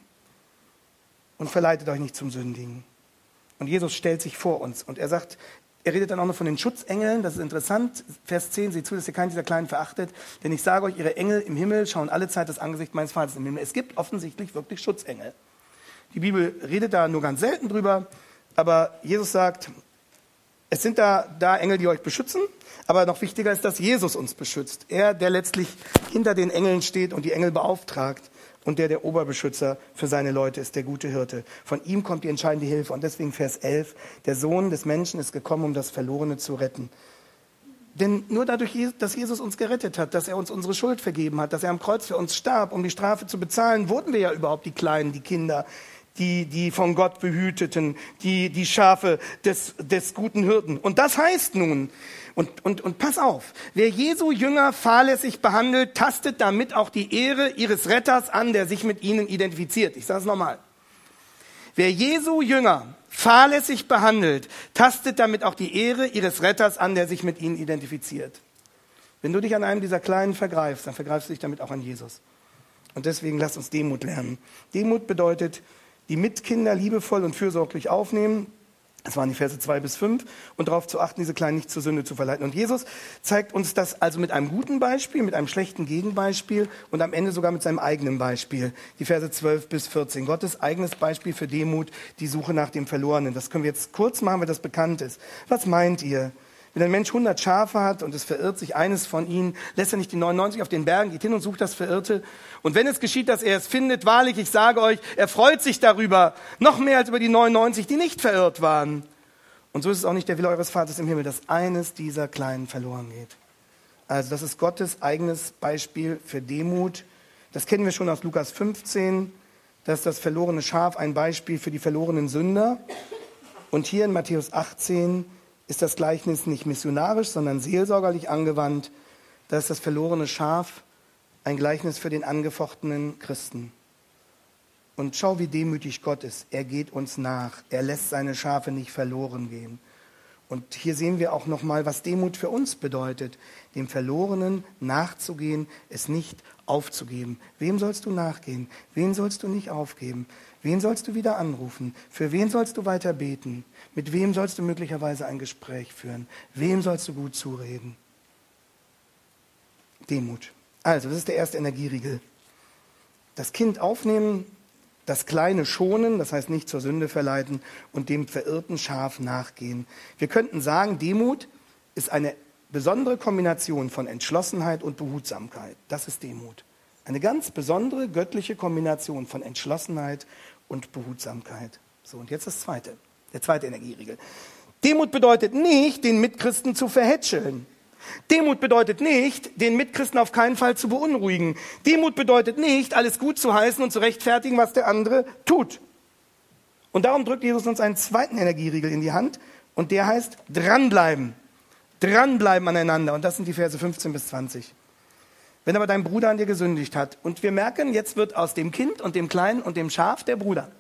Und verleitet euch nicht zum Sündigen. Und Jesus stellt sich vor uns und er sagt, er redet dann auch noch von den Schutzengeln, das ist interessant. Vers 10, seht zu, dass ihr keinen dieser Kleinen verachtet, denn ich sage euch, ihre Engel im Himmel schauen alle Zeit das Angesicht meines Vaters im Himmel. Es gibt offensichtlich wirklich Schutzengel. Die Bibel redet da nur ganz selten drüber, aber Jesus sagt, es sind da Engel, die euch beschützen, aber noch wichtiger ist, dass Jesus uns beschützt. Er, der letztlich hinter den Engeln steht und die Engel beauftragt und der Oberbeschützer für seine Leute ist, der gute Hirte. Von ihm kommt die entscheidende Hilfe und deswegen Vers 11, der Sohn des Menschen ist gekommen, um das Verlorene zu retten. Denn nur dadurch, dass Jesus uns gerettet hat, dass er uns unsere Schuld vergeben hat, dass er am Kreuz für uns starb, um die Strafe zu bezahlen, wurden wir ja überhaupt die Kleinen, die Kinder, die von Gott behüteten, die Schafe des guten Hirten. Und das heißt nun, und pass auf, wer Jesu Jünger fahrlässig behandelt, tastet damit auch die Ehre ihres Retters an, der sich mit ihnen identifiziert. Ich sage es nochmal. Wer Jesu Jünger fahrlässig behandelt, tastet damit auch die Ehre ihres Retters an, der sich mit ihnen identifiziert. Wenn du dich an einem dieser Kleinen vergreifst, dann vergreifst du dich damit auch an Jesus. Und deswegen lasst uns Demut lernen. Demut bedeutet, die Mitkinder liebevoll und fürsorglich aufnehmen. Das waren die Verse 2 bis 5. Und darauf zu achten, diese Kleinen nicht zur Sünde zu verleiten. Und Jesus zeigt uns das also mit einem guten Beispiel, mit einem schlechten Gegenbeispiel und am Ende sogar mit seinem eigenen Beispiel. Die Verse 12 bis 14. Gottes eigenes Beispiel für Demut, die Suche nach dem Verlorenen. Das können wir jetzt kurz machen, weil das bekannt ist. Was meint ihr? Wenn ein Mensch 100 Schafe hat und es verirrt sich eines von ihnen, lässt er nicht die 99 auf den Bergen, geht hin und sucht das Verirrte. Und wenn es geschieht, dass er es findet, wahrlich, ich sage euch, er freut sich darüber, noch mehr als über die 99, die nicht verirrt waren. Und so ist es auch nicht der Wille eures Vaters im Himmel, dass eines dieser Kleinen verloren geht. Also das ist Gottes eigenes Beispiel für Demut. Das kennen wir schon aus Lukas 15, dass das verlorene Schaf ein Beispiel für die verlorenen Sünder. Und hier in Matthäus 18 ist das Gleichnis nicht missionarisch, sondern seelsorgerlich angewandt. Da ist das verlorene Schaf ein Gleichnis für den angefochtenen Christen. Und schau, wie demütig Gott ist. Er geht uns nach. Er lässt seine Schafe nicht verloren gehen. Und hier sehen wir auch nochmal, was Demut für uns bedeutet. Dem Verlorenen nachzugehen, es nicht aufzugeben. Wem sollst du nachgehen? Wen sollst du nicht aufgeben? Wen sollst du wieder anrufen? Für wen sollst du weiter beten? Mit wem sollst du möglicherweise ein Gespräch führen? Wem sollst du gut zureden? Demut. Also, das ist der erste Energieriegel. Das Kind aufnehmen, das Kleine schonen, das heißt nicht zur Sünde verleiten und dem verirrten Schaf nachgehen. Wir könnten sagen, Demut ist eine besondere Kombination von Entschlossenheit und Behutsamkeit. Das ist Demut. Eine ganz besondere göttliche Kombination von Entschlossenheit und Behutsamkeit. So, und jetzt das zweite, der zweite Energieriegel. Demut bedeutet nicht, den Mitchristen zu verhätscheln. Demut bedeutet nicht, den Mitchristen auf keinen Fall zu beunruhigen. Demut bedeutet nicht, alles gut zu heißen und zu rechtfertigen, was der andere tut. Und darum drückt Jesus uns einen zweiten Energieriegel in die Hand und der heißt dranbleiben. Dranbleiben aneinander. Und das sind die Verse 15 bis 20. Wenn aber dein Bruder an dir gesündigt hat und wir merken, jetzt wird aus dem Kind und dem Kleinen und dem Schaf der Bruder,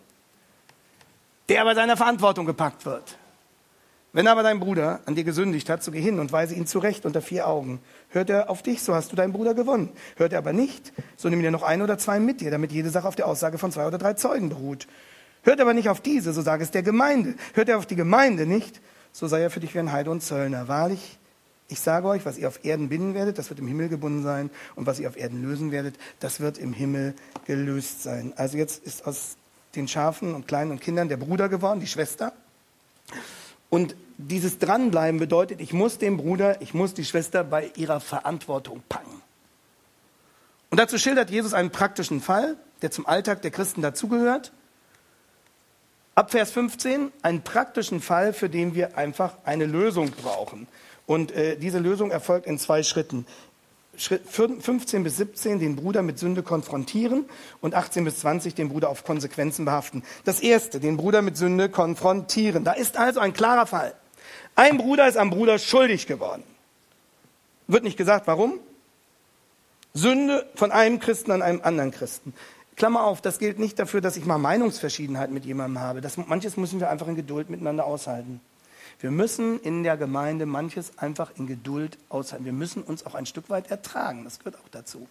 der bei seiner Verantwortung gepackt wird. Wenn aber dein Bruder an dir gesündigt hat, so geh hin und weise ihn zurecht unter 4 Augen. Hört er auf dich, so hast du deinen Bruder gewonnen. Hört er aber nicht, so nimm dir noch 1 oder 2 mit dir, damit jede Sache auf der Aussage von 2 oder 3 Zeugen beruht. Hört aber nicht auf diese, so sage es der Gemeinde. Hört er auf die Gemeinde nicht, so sei er für dich wie ein Heide und Zöllner. Wahrlich, ich sage euch, was ihr auf Erden binden werdet, das wird im Himmel gebunden sein. Und was ihr auf Erden lösen werdet, das wird im Himmel gelöst sein. Also jetzt ist aus den Schafen und Kleinen und Kindern der Bruder geworden, die Schwester. Und dieses Dranbleiben bedeutet, ich muss den Bruder, ich muss die Schwester bei ihrer Verantwortung packen. Und dazu schildert Jesus einen praktischen Fall, der zum Alltag der Christen dazugehört. Ab Vers 15, einen praktischen Fall, für den wir einfach eine Lösung brauchen. Und diese Lösung erfolgt in 2 Schritten. Schritt 15 bis 17 den Bruder mit Sünde konfrontieren und 18 bis 20 den Bruder auf Konsequenzen behaften. Das erste, den Bruder mit Sünde konfrontieren. Da ist also ein klarer Fall. Ein Bruder ist am Bruder schuldig geworden. Wird nicht gesagt, warum? Sünde von einem Christen an einem anderen Christen. Klammer auf, das gilt nicht dafür, dass ich mal Meinungsverschiedenheit mit jemandem habe. Manches müssen wir einfach in Geduld miteinander aushalten. Wir müssen in der Gemeinde manches einfach in Geduld aushalten. Wir müssen uns auch ein Stück weit ertragen. Das gehört auch dazu.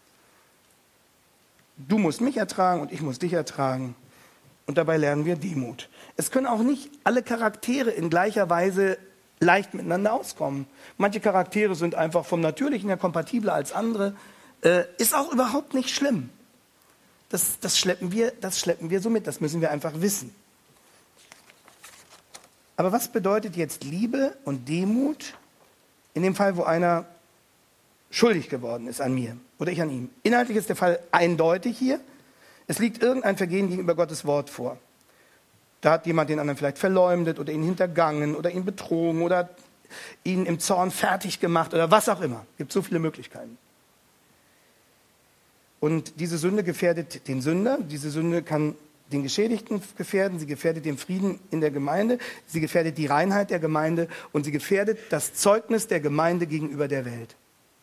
Du musst mich ertragen und ich muss dich ertragen. Und dabei lernen wir Demut. Es können auch nicht alle Charaktere in gleicher Weise leicht miteinander auskommen. Manche Charaktere sind einfach vom Natürlichen her kompatibler als andere. Ist auch überhaupt nicht schlimm. Das schleppen wir so mit. Das müssen wir einfach wissen. Aber was bedeutet jetzt Liebe und Demut in dem Fall, wo einer schuldig geworden ist an mir oder ich an ihm? Inhaltlich ist der Fall eindeutig hier. Es liegt irgendein Vergehen gegenüber Gottes Wort vor. Da hat jemand den anderen vielleicht verleumdet oder ihn hintergangen oder ihn betrogen oder ihn im Zorn fertig gemacht oder was auch immer. Es gibt so viele Möglichkeiten. Und diese Sünde gefährdet den Sünder. Diese Sünde kann den Geschädigten gefährden, sie gefährdet den Frieden in der Gemeinde, sie gefährdet die Reinheit der Gemeinde und sie gefährdet das Zeugnis der Gemeinde gegenüber der Welt.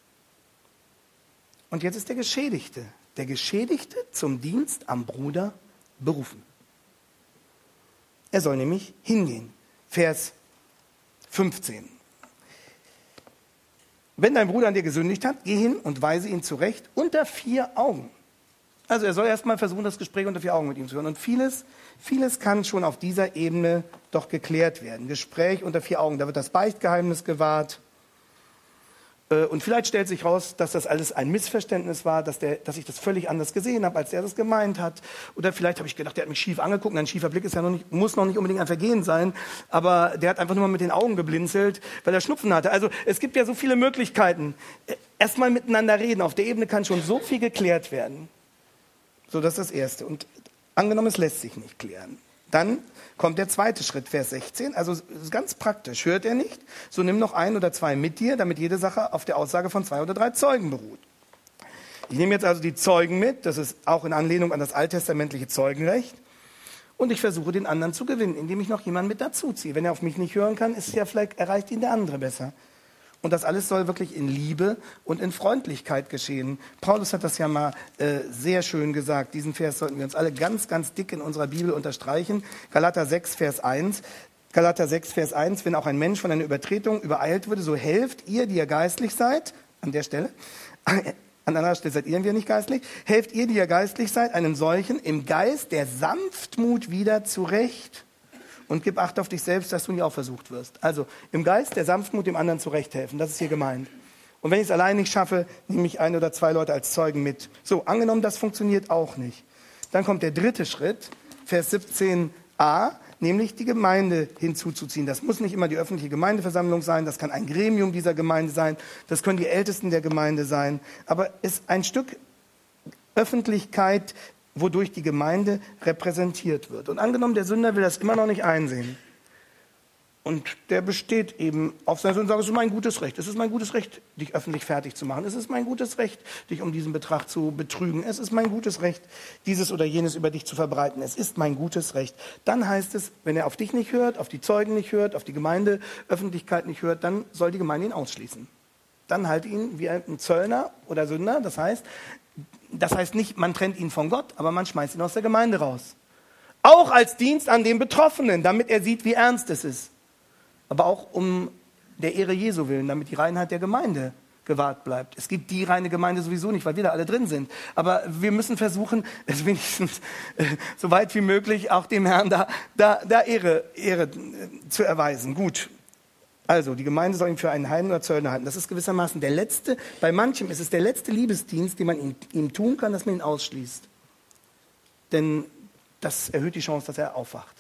Und jetzt ist der Geschädigte zum Dienst am Bruder berufen. Er soll nämlich hingehen. Vers 15. Wenn dein Bruder an dir gesündigt hat, geh hin und weise ihn zurecht unter 4 Augen. Also er soll erstmal versuchen, das Gespräch unter 4 Augen mit ihm zu führen. Und vieles kann schon auf dieser Ebene doch geklärt werden. Gespräch unter 4 Augen, da wird das Beichtgeheimnis gewahrt. Und vielleicht stellt sich raus, dass das alles ein Missverständnis war, dass ich das völlig anders gesehen habe, als der das gemeint hat. Oder vielleicht habe ich gedacht, der hat mich schief angeguckt. Ein schiefer Blick ist ja muss noch nicht unbedingt ein Vergehen sein. Aber der hat einfach nur mal mit den Augen geblinzelt, weil er Schnupfen hatte. Also es gibt ja so viele Möglichkeiten. Erstmal miteinander reden. Auf der Ebene kann schon so viel geklärt werden. So, das ist das Erste. Und angenommen, es lässt sich nicht klären. Dann kommt der zweite Schritt, Vers 16. Also ganz praktisch. Hört er nicht? So nimm noch 1 oder 2 mit dir, damit jede Sache auf der Aussage von 2 oder 3 Zeugen beruht. Ich nehme jetzt also die Zeugen mit. Das ist auch in Anlehnung an das alttestamentliche Zeugenrecht. Und ich versuche, den anderen zu gewinnen, indem ich noch jemanden mit dazuziehe. Wenn er auf mich nicht hören kann, ist es ja vielleicht, erreicht ihn der andere besser. Und das alles soll wirklich in Liebe und in Freundlichkeit geschehen. Paulus hat das ja mal sehr schön gesagt. Diesen Vers sollten wir uns alle ganz, ganz dick in unserer Bibel unterstreichen. Galater 6, Vers 1. Galater 6, Vers 1. Wenn auch ein Mensch von einer Übertretung übereilt würde, so helft ihr, die ihr geistlich seid, an der Stelle, an anderer Stelle seid ihr nicht geistlich, helft ihr, die ihr geistlich seid, einem solchen im Geist der Sanftmut wieder zurecht. Und gib Acht auf dich selbst, dass du nie auch versucht wirst. Also im Geist der Sanftmut dem anderen zurechthelfen. Das ist hier gemeint. Und wenn ich es allein nicht schaffe, nehme ich 1 oder 2 Leute als Zeugen mit. So, angenommen, das funktioniert auch nicht. Dann kommt der dritte Schritt, Vers 17a, nämlich die Gemeinde hinzuzuziehen. Das muss nicht immer die öffentliche Gemeindeversammlung sein, das kann ein Gremium dieser Gemeinde sein, das können die Ältesten der Gemeinde sein. Aber es ist ein Stück Öffentlichkeit, wodurch die Gemeinde repräsentiert wird. Und angenommen, der Sünder will das immer noch nicht einsehen. Und der besteht eben auf seiner Sünde und sagt, es ist mein gutes Recht. Es ist mein gutes Recht, dich öffentlich fertig zu machen. Es ist mein gutes Recht, dich um diesen Betrag zu betrügen. Es ist mein gutes Recht, dieses oder jenes über dich zu verbreiten. Es ist mein gutes Recht. Dann heißt es, wenn er auf dich nicht hört, auf die Zeugen nicht hört, auf die Gemeindeöffentlichkeit nicht hört, dann soll die Gemeinde ihn ausschließen. Dann halte ihn wie ein Zöllner oder Sünder. Das heißt nicht, man trennt ihn von Gott, aber man schmeißt ihn aus der Gemeinde raus. Auch als Dienst an den Betroffenen, damit er sieht, wie ernst es ist. Aber auch um der Ehre Jesu willen, damit die Reinheit der Gemeinde gewahrt bleibt. Es gibt die reine Gemeinde sowieso nicht, weil wir da alle drin sind. Aber wir müssen versuchen, es wenigstens so weit wie möglich auch dem Herrn da Ehre zu erweisen. Gut. Also, die Gemeinde soll ihn für einen Heiden oder Zöllner halten. Das ist gewissermaßen der letzte, bei manchem ist es der letzte Liebesdienst, den man ihm tun kann, dass man ihn ausschließt. Denn das erhöht die Chance, dass er aufwacht.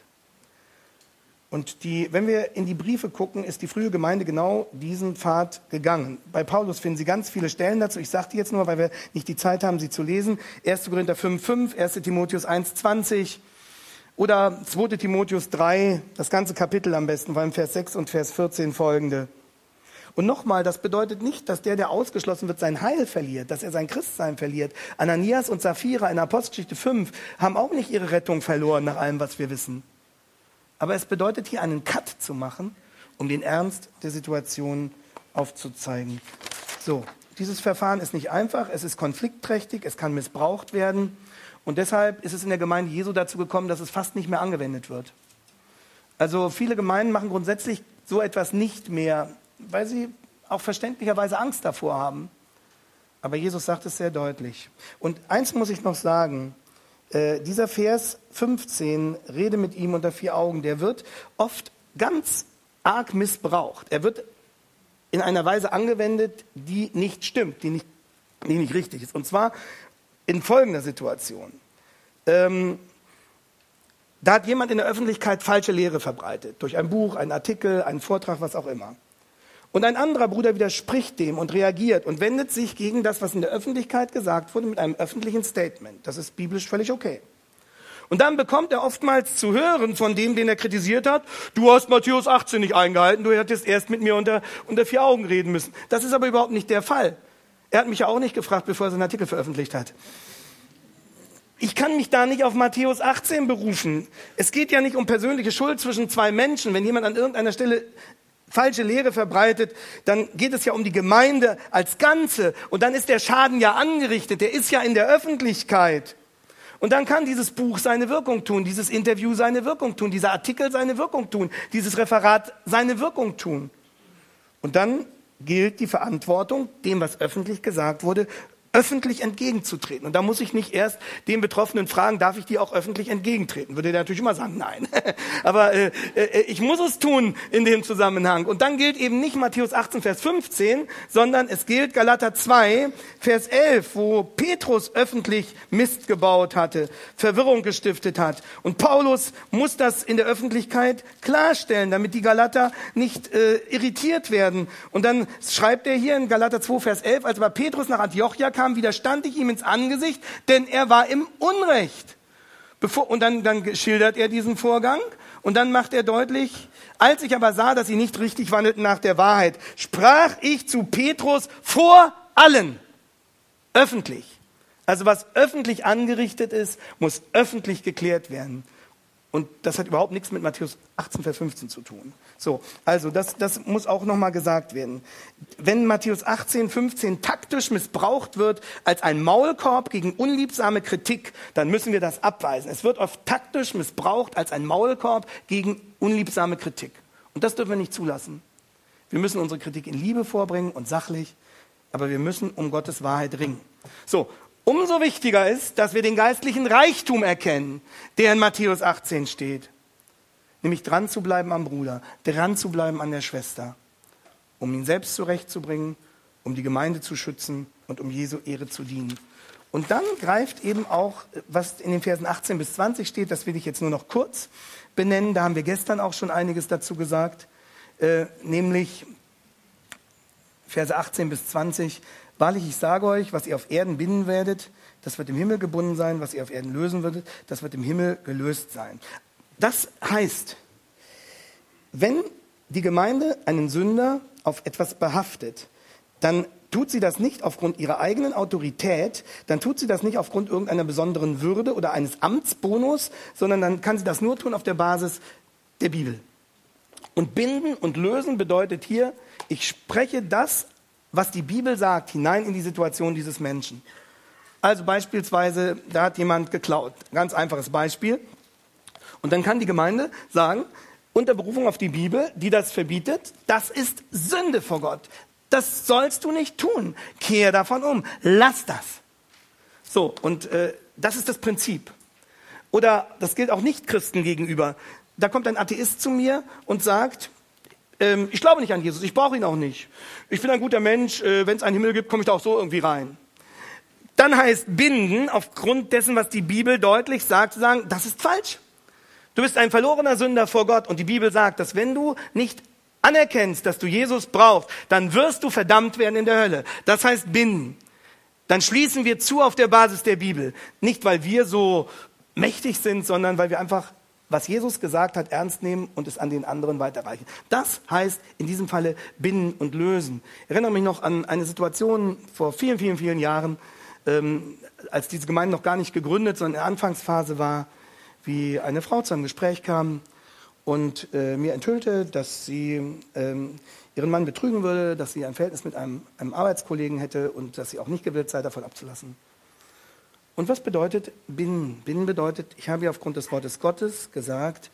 Und wenn wir in die Briefe gucken, ist die frühe Gemeinde genau diesen Pfad gegangen. Bei Paulus finden Sie ganz viele Stellen dazu. Ich sage die jetzt nur, weil wir nicht die Zeit haben, sie zu lesen. 1. Korinther 5,5, 1. Timotheus 1,20 oder 2. Timotheus 3, das ganze Kapitel am besten, vor allem Vers 6 und Vers 14 folgende. Und nochmal, das bedeutet nicht, dass der ausgeschlossen wird, sein Heil verliert, dass er sein Christsein verliert. Ananias und Sapphira in Apostelgeschichte 5 haben auch nicht ihre Rettung verloren, nach allem, was wir wissen. Aber es bedeutet hier einen Cut zu machen, um den Ernst der Situation aufzuzeigen. So, dieses Verfahren ist nicht einfach, es ist konfliktträchtig, es kann missbraucht werden. Und deshalb ist es in der Gemeinde Jesu dazu gekommen, dass es fast nicht mehr angewendet wird. Also viele Gemeinden machen grundsätzlich so etwas nicht mehr, weil sie auch verständlicherweise Angst davor haben. Aber Jesus sagt es sehr deutlich. Und eins muss ich noch sagen, dieser Vers 15, Rede mit ihm unter 4 Augen, der wird oft ganz arg missbraucht. Er wird in einer Weise angewendet, die nicht stimmt, die nicht richtig ist. Und zwar in folgender Situation. Da hat jemand in der Öffentlichkeit falsche Lehre verbreitet, durch ein Buch, einen Artikel, einen Vortrag, was auch immer. Und ein anderer Bruder widerspricht dem und reagiert und wendet sich gegen das, was in der Öffentlichkeit gesagt wurde, mit einem öffentlichen Statement. Das ist biblisch völlig okay. Und dann bekommt er oftmals zu hören von dem, den er kritisiert hat, du hast Matthäus 18 nicht eingehalten, du hättest erst mit mir unter 4 Augen reden müssen. Das ist aber überhaupt nicht der Fall. Er hat mich ja auch nicht gefragt, bevor er seinen Artikel veröffentlicht hat. Ich kann mich da nicht auf Matthäus 18 berufen. Es geht ja nicht um persönliche Schuld zwischen 2 Menschen. Wenn jemand an irgendeiner Stelle falsche Lehre verbreitet, dann geht es ja um die Gemeinde als Ganze. Und dann ist der Schaden ja angerichtet, der ist ja in der Öffentlichkeit. Und dann kann dieses Buch seine Wirkung tun, dieses Interview seine Wirkung tun, dieser Artikel seine Wirkung tun, dieses Referat seine Wirkung tun. Und dann gilt die Verantwortung, dem, was öffentlich gesagt wurde, öffentlich entgegenzutreten. Und da muss ich nicht erst den Betroffenen fragen, darf ich dir auch öffentlich entgegentreten? Würde der natürlich immer sagen, nein. Aber ich muss es tun in dem Zusammenhang. Und dann gilt eben nicht Matthäus 18, Vers 15, sondern es gilt Galater 2, Vers 11, wo Petrus öffentlich Mist gebaut hatte, Verwirrung gestiftet hat. Und Paulus muss das in der Öffentlichkeit klarstellen, damit die Galater nicht irritiert werden. Und dann schreibt er hier in Galater 2, Vers 11, als aber Petrus nach Antiochia kam, widerstand ich ihm ins Angesicht, denn er war im Unrecht. Und dann schildert er diesen Vorgang und dann macht er deutlich, als ich aber sah, dass sie nicht richtig wandelten nach der Wahrheit, sprach ich zu Petrus vor allen, öffentlich. Also was öffentlich angerichtet ist, muss öffentlich geklärt werden. Und das hat überhaupt nichts mit Matthäus 18, Vers 15 zu tun. So, also das muss auch nochmal gesagt werden. Wenn Matthäus 18, 15 taktisch missbraucht wird als ein Maulkorb gegen unliebsame Kritik, dann müssen wir das abweisen. Es wird oft taktisch missbraucht als ein Maulkorb gegen unliebsame Kritik. Und das dürfen wir nicht zulassen. Wir müssen unsere Kritik in Liebe vorbringen und sachlich, aber wir müssen um Gottes Wahrheit ringen. So, umso wichtiger ist, dass wir den geistlichen Reichtum erkennen, der in Matthäus 18 steht. Nämlich dran zu bleiben am Bruder, dran zu bleiben an der Schwester, um ihn selbst zurechtzubringen, um die Gemeinde zu schützen und um Jesu Ehre zu dienen. Und dann greift eben auch, was in den Versen 18 bis 20 steht, das will ich jetzt nur noch kurz benennen, da haben wir gestern auch schon einiges dazu gesagt, nämlich Verse 18 bis 20, wahrlich, ich sage euch, was ihr auf Erden binden werdet, das wird im Himmel gebunden sein, was ihr auf Erden lösen würdet, das wird im Himmel gelöst sein. Das heißt, wenn die Gemeinde einen Sünder auf etwas behaftet, dann tut sie das nicht aufgrund ihrer eigenen Autorität, dann tut sie das nicht aufgrund irgendeiner besonderen Würde oder eines Amtsbonus, sondern dann kann sie das nur tun auf der Basis der Bibel. Und binden und lösen bedeutet hier, ich spreche das, was die Bibel sagt, hinein in die Situation dieses Menschen. Also beispielsweise, da hat jemand geklaut. Ganz einfaches Beispiel. Und dann kann die Gemeinde sagen, unter Berufung auf die Bibel, die das verbietet, das ist Sünde vor Gott. Das sollst du nicht tun. Kehr davon um. Lass das. So, und das ist das Prinzip. Oder das gilt auch Nichtchristen gegenüber. Da kommt ein Atheist zu mir und sagt, ich glaube nicht an Jesus, ich brauche ihn auch nicht. Ich bin ein guter Mensch, wenn es einen Himmel gibt, komme ich da auch so irgendwie rein. Dann heißt binden, aufgrund dessen, was die Bibel deutlich sagt, zu sagen, das ist falsch. Du bist ein verlorener Sünder vor Gott und die Bibel sagt, dass wenn du nicht anerkennst, dass du Jesus brauchst, dann wirst du verdammt werden in der Hölle. Das heißt binden. Dann schließen wir zu auf der Basis der Bibel. Nicht, weil wir so mächtig sind, sondern weil wir einfach, was Jesus gesagt hat, ernst nehmen und es an den anderen weiterreichen. Das heißt in diesem Falle binden und lösen. Ich erinnere mich noch an eine Situation vor vielen, vielen, vielen Jahren, als diese Gemeinde noch gar nicht gegründet, sondern in der Anfangsphase war, wie eine Frau zu einem Gespräch kam und mir enthüllte, dass sie ihren Mann betrügen würde, dass sie ein Verhältnis mit einem Arbeitskollegen hätte und dass sie auch nicht gewillt sei, davon abzulassen. Und was bedeutet binden? Binden bedeutet, ich habe ihr aufgrund des Wortes Gottes gesagt,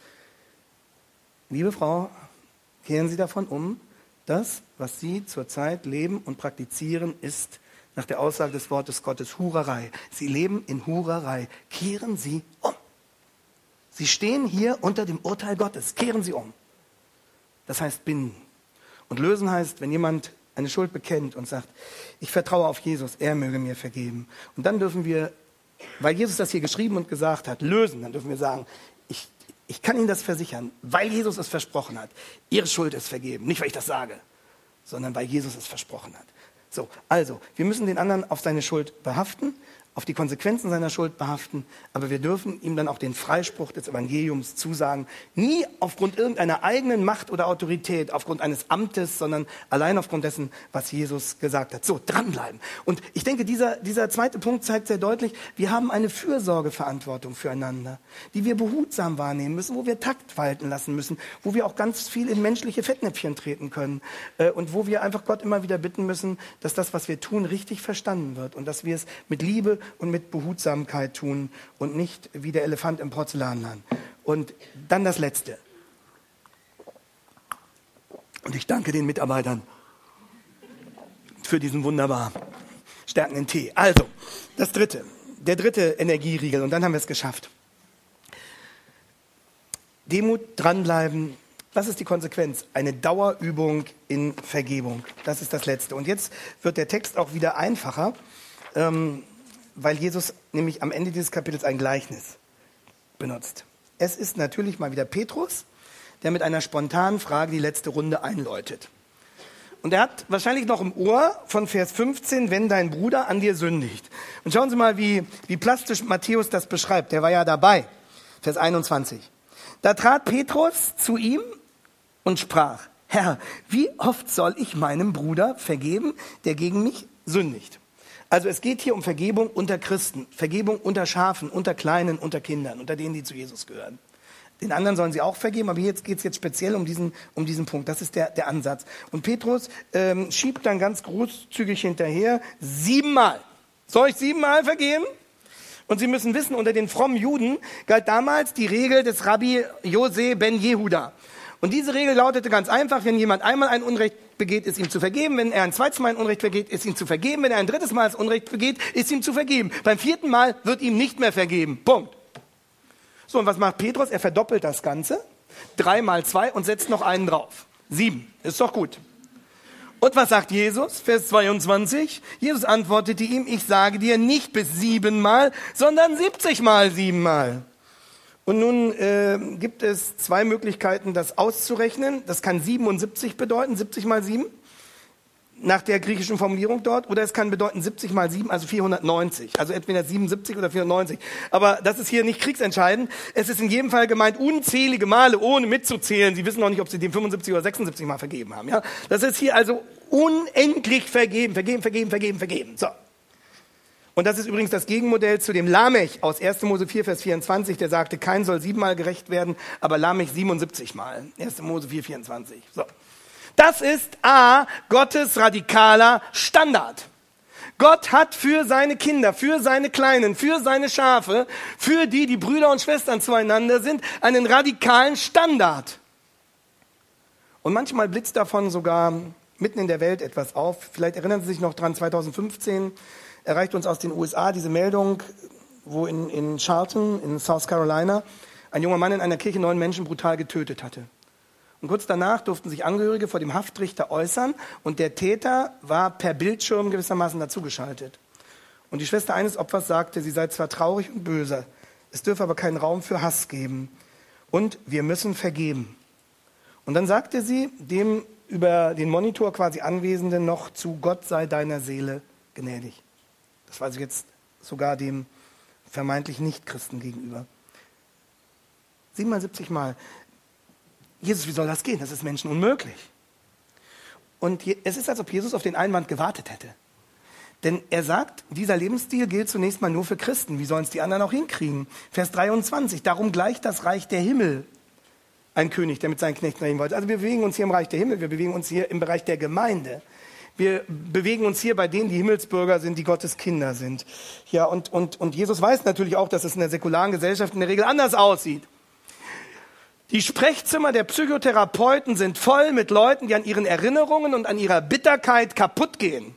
liebe Frau, kehren Sie davon um, das, was Sie zurzeit leben und praktizieren, ist nach der Aussage des Wortes Gottes Hurerei. Sie leben in Hurerei. Kehren Sie um. Sie stehen hier unter dem Urteil Gottes. Kehren Sie um. Das heißt binden. Und lösen heißt, wenn jemand eine Schuld bekennt und sagt, ich vertraue auf Jesus, er möge mir vergeben. Und dann dürfen wir, weil Jesus das hier geschrieben und gesagt hat, lösen, dann dürfen wir sagen, ich kann Ihnen das versichern, weil Jesus es versprochen hat. Ihre Schuld ist vergeben. Nicht, weil ich das sage, sondern weil Jesus es versprochen hat. So, also, wir müssen den anderen auf seine Schuld behaften, auf die Konsequenzen seiner Schuld behaften, aber wir dürfen ihm dann auch den Freispruch des Evangeliums zusagen. Nie aufgrund irgendeiner eigenen Macht oder Autorität, aufgrund eines Amtes, sondern allein aufgrund dessen, was Jesus gesagt hat. So, dranbleiben. Und ich denke, dieser zweite Punkt zeigt sehr deutlich, wir haben eine Fürsorgeverantwortung füreinander, die wir behutsam wahrnehmen müssen, wo wir Takt walten lassen müssen, wo wir auch ganz viel in menschliche Fettnäpfchen treten können und wo wir einfach Gott immer wieder bitten müssen, dass das, was wir tun, richtig verstanden wird und dass wir es mit Liebe und mit Behutsamkeit tun und nicht wie der Elefant im Porzellanladen. Und dann das Letzte. Und ich danke den Mitarbeitern für diesen wunderbar stärkenden Tee. Also, das Dritte, der dritte Energieriegel und dann haben wir es geschafft. Demut, dranbleiben. Was ist die Konsequenz? Eine Dauerübung in Vergebung. Das ist das Letzte. Und jetzt wird der Text auch wieder einfacher, weil Jesus nämlich am Ende dieses Kapitels ein Gleichnis benutzt. Es ist natürlich mal wieder Petrus, der mit einer spontanen Frage die letzte Runde einläutet. Und er hat wahrscheinlich noch im Ohr von Vers 15, wenn dein Bruder an dir sündigt. Und schauen Sie mal, wie plastisch Matthäus das beschreibt. Der war ja dabei. Vers 21. Da trat Petrus zu ihm und sprach, Herr, wie oft soll ich meinem Bruder vergeben, der gegen mich sündigt? Also es geht hier um Vergebung unter Christen, Vergebung unter Schafen, unter Kleinen, unter Kindern, unter denen, die zu Jesus gehören. Den anderen sollen sie auch vergeben, aber jetzt geht es jetzt speziell um diesen Punkt. Das ist der Ansatz. Und Petrus schiebt dann ganz großzügig hinterher, 7-mal. Soll ich 7-mal vergeben? Und Sie müssen wissen, unter den frommen Juden galt damals die Regel des Rabbi Jose ben Jehuda. Und diese Regel lautete ganz einfach, wenn jemand einmal ein Unrecht begeht, ist ihm zu vergeben. Wenn er ein zweites Mal ein Unrecht begeht, ist ihm zu vergeben. Wenn er ein drittes Mal das Unrecht begeht, ist ihm zu vergeben. Beim 4. Mal wird ihm nicht mehr vergeben. Punkt. So, und was macht Petrus? Er verdoppelt das Ganze. 3 mal 2 und setzt noch einen drauf. 7. Ist doch gut. Und was sagt Jesus? Vers 22. Jesus antwortete ihm, ich sage dir nicht bis 7-mal, sondern 70-mal 7-mal. Und nun gibt es 2 Möglichkeiten, das auszurechnen. Das kann 77 bedeuten, 70 mal 7, nach der griechischen Formulierung dort. Oder es kann bedeuten 70 mal 7, also 490. Also entweder 77 oder 490. Aber das ist hier nicht kriegsentscheidend. Es ist in jedem Fall gemeint, unzählige Male, ohne mitzuzählen. Sie wissen noch nicht, ob Sie dem 75 oder 76 Mal vergeben haben. Ja? Das ist hier also unendlich vergeben. So. Und das ist übrigens das Gegenmodell zu dem Lamech aus 1. Mose 4, Vers 24, der sagte, kein soll 7-mal gerecht werden, aber Lamech 77 Mal. 1. Mose 4, 24. So. Das ist Gottes radikaler Standard. Gott hat für seine Kinder, für seine Kleinen, für seine Schafe, für die Brüder und Schwestern zueinander sind, einen radikalen Standard. Und manchmal blitzt davon sogar mitten in der Welt etwas auf. Vielleicht erinnern Sie sich noch dran, 2015 erreicht uns aus den USA diese Meldung, wo in Charlton, in South Carolina, ein junger Mann in einer Kirche 9 Menschen brutal getötet hatte. Und kurz danach durften sich Angehörige vor dem Haftrichter äußern und der Täter war per Bildschirm gewissermaßen dazugeschaltet. Und die Schwester eines Opfers sagte, sie sei zwar traurig und böse, es dürfe aber keinen Raum für Hass geben und wir müssen vergeben. Und dann sagte sie dem über den Monitor quasi Anwesenden noch zu, Gott sei deiner Seele gnädig. Das war sie jetzt sogar dem vermeintlich Nicht-Christen gegenüber. 77 Mal. Jesus, wie soll das gehen? Das ist Menschen unmöglich. Und es ist, als ob Jesus auf den Einwand gewartet hätte. Denn er sagt, dieser Lebensstil gilt zunächst mal nur für Christen. Wie sollen es die anderen auch hinkriegen? Vers 23, darum gleicht das Reich der Himmel ein König, der mit seinen Knechten reden wollte. Also wir bewegen uns hier im Reich der Himmel, wir bewegen uns hier im Bereich der Gemeinde. Wir bewegen uns hier bei denen, die Himmelsbürger sind, die Gottes Kinder sind. Ja, und Jesus weiß natürlich auch, dass es in der säkularen Gesellschaft in der Regel anders aussieht. Die Sprechzimmer der Psychotherapeuten sind voll mit Leuten, die an ihren Erinnerungen und an ihrer Bitterkeit kaputt gehen.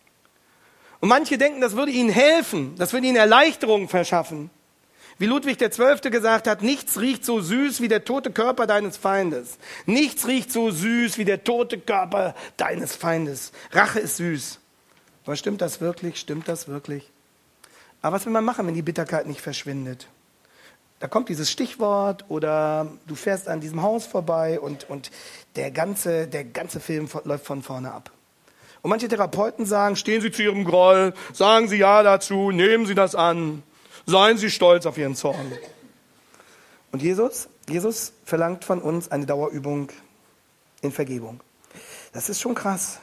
Und manche denken, das würde ihnen helfen, das würde ihnen Erleichterung verschaffen. Wie Ludwig XII. Gesagt hat, nichts riecht so süß wie der tote Körper deines Feindes. Nichts riecht so süß wie der tote Körper deines Feindes. Rache ist süß. Aber stimmt das wirklich? Stimmt das wirklich? Aber was will man machen, wenn die Bitterkeit nicht verschwindet? Da kommt dieses Stichwort oder du fährst an diesem Haus vorbei und der ganze Film läuft von vorne ab. Und manche Therapeuten sagen, stehen Sie zu Ihrem Groll, sagen Sie Ja dazu, nehmen Sie das an. Seien Sie stolz auf Ihren Zorn. Und Jesus verlangt von uns eine Dauerübung in Vergebung. Das ist schon krass.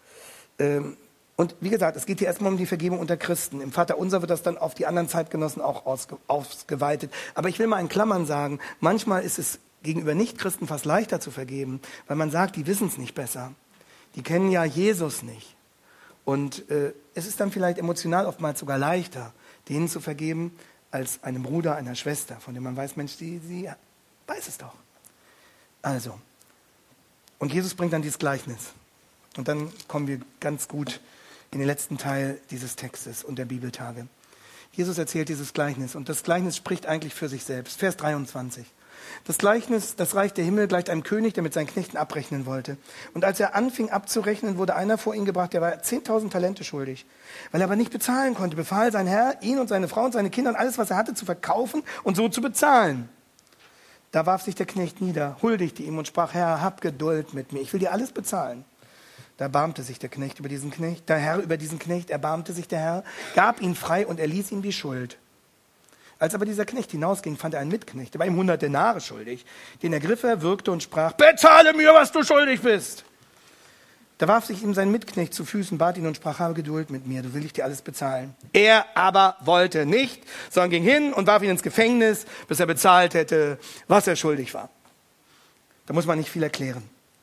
Und wie gesagt, es geht hier erstmal um die Vergebung unter Christen. Im Vaterunser wird das dann auf die anderen Zeitgenossen auch ausgeweitet. Aber ich will mal in Klammern sagen, manchmal ist es gegenüber Nichtchristen fast leichter zu vergeben, weil man sagt, die wissen es nicht besser. Die kennen ja Jesus nicht. Und es ist dann vielleicht emotional oftmals sogar leichter, denen zu vergeben, als einem Bruder, einer Schwester, von dem man weiß, Mensch, sie weiß es doch. Also, und Jesus bringt dann dieses Gleichnis. Und dann kommen wir ganz gut in den letzten Teil dieses Textes und der Bibeltage. Jesus erzählt dieses Gleichnis und das Gleichnis spricht eigentlich für sich selbst. Vers 23. Das Gleichnis, das Reich der Himmel gleicht einem König, der mit seinen Knechten abrechnen wollte. Und als er anfing abzurechnen, wurde einer vor ihn gebracht, der war 10.000 Talente schuldig. Weil er aber nicht bezahlen konnte, befahl sein Herr, ihn und seine Frau und seine Kinder und alles, was er hatte, zu verkaufen und so zu bezahlen. Da warf sich der Knecht nieder, huldigte ihm und sprach, Herr, hab Geduld mit mir, ich will dir alles bezahlen. Da erbarmte sich der Knecht über diesen Knecht, der Herr über diesen Knecht, erbarmte sich der Herr, gab ihn frei und erließ ihm die Schuld. Als aber dieser Knecht hinausging, fand er einen Mitknecht, der war ihm 100 Denare schuldig. Den ergriff er, würgte und sprach, bezahle mir, was du schuldig bist. Da warf sich ihm sein Mitknecht zu Füßen, bat ihn und sprach, habe Geduld mit mir, du will ich dir alles bezahlen. Er aber wollte nicht, sondern ging hin und warf ihn ins Gefängnis, bis er bezahlt hätte, was er schuldig war. Da muss man nicht viel erklären.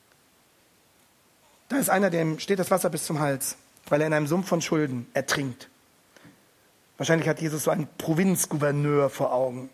Da ist einer, dem steht das Wasser bis zum Hals, weil er in einem Sumpf von Schulden ertrinkt. Wahrscheinlich hat Jesus so einen Provinzgouverneur vor Augen.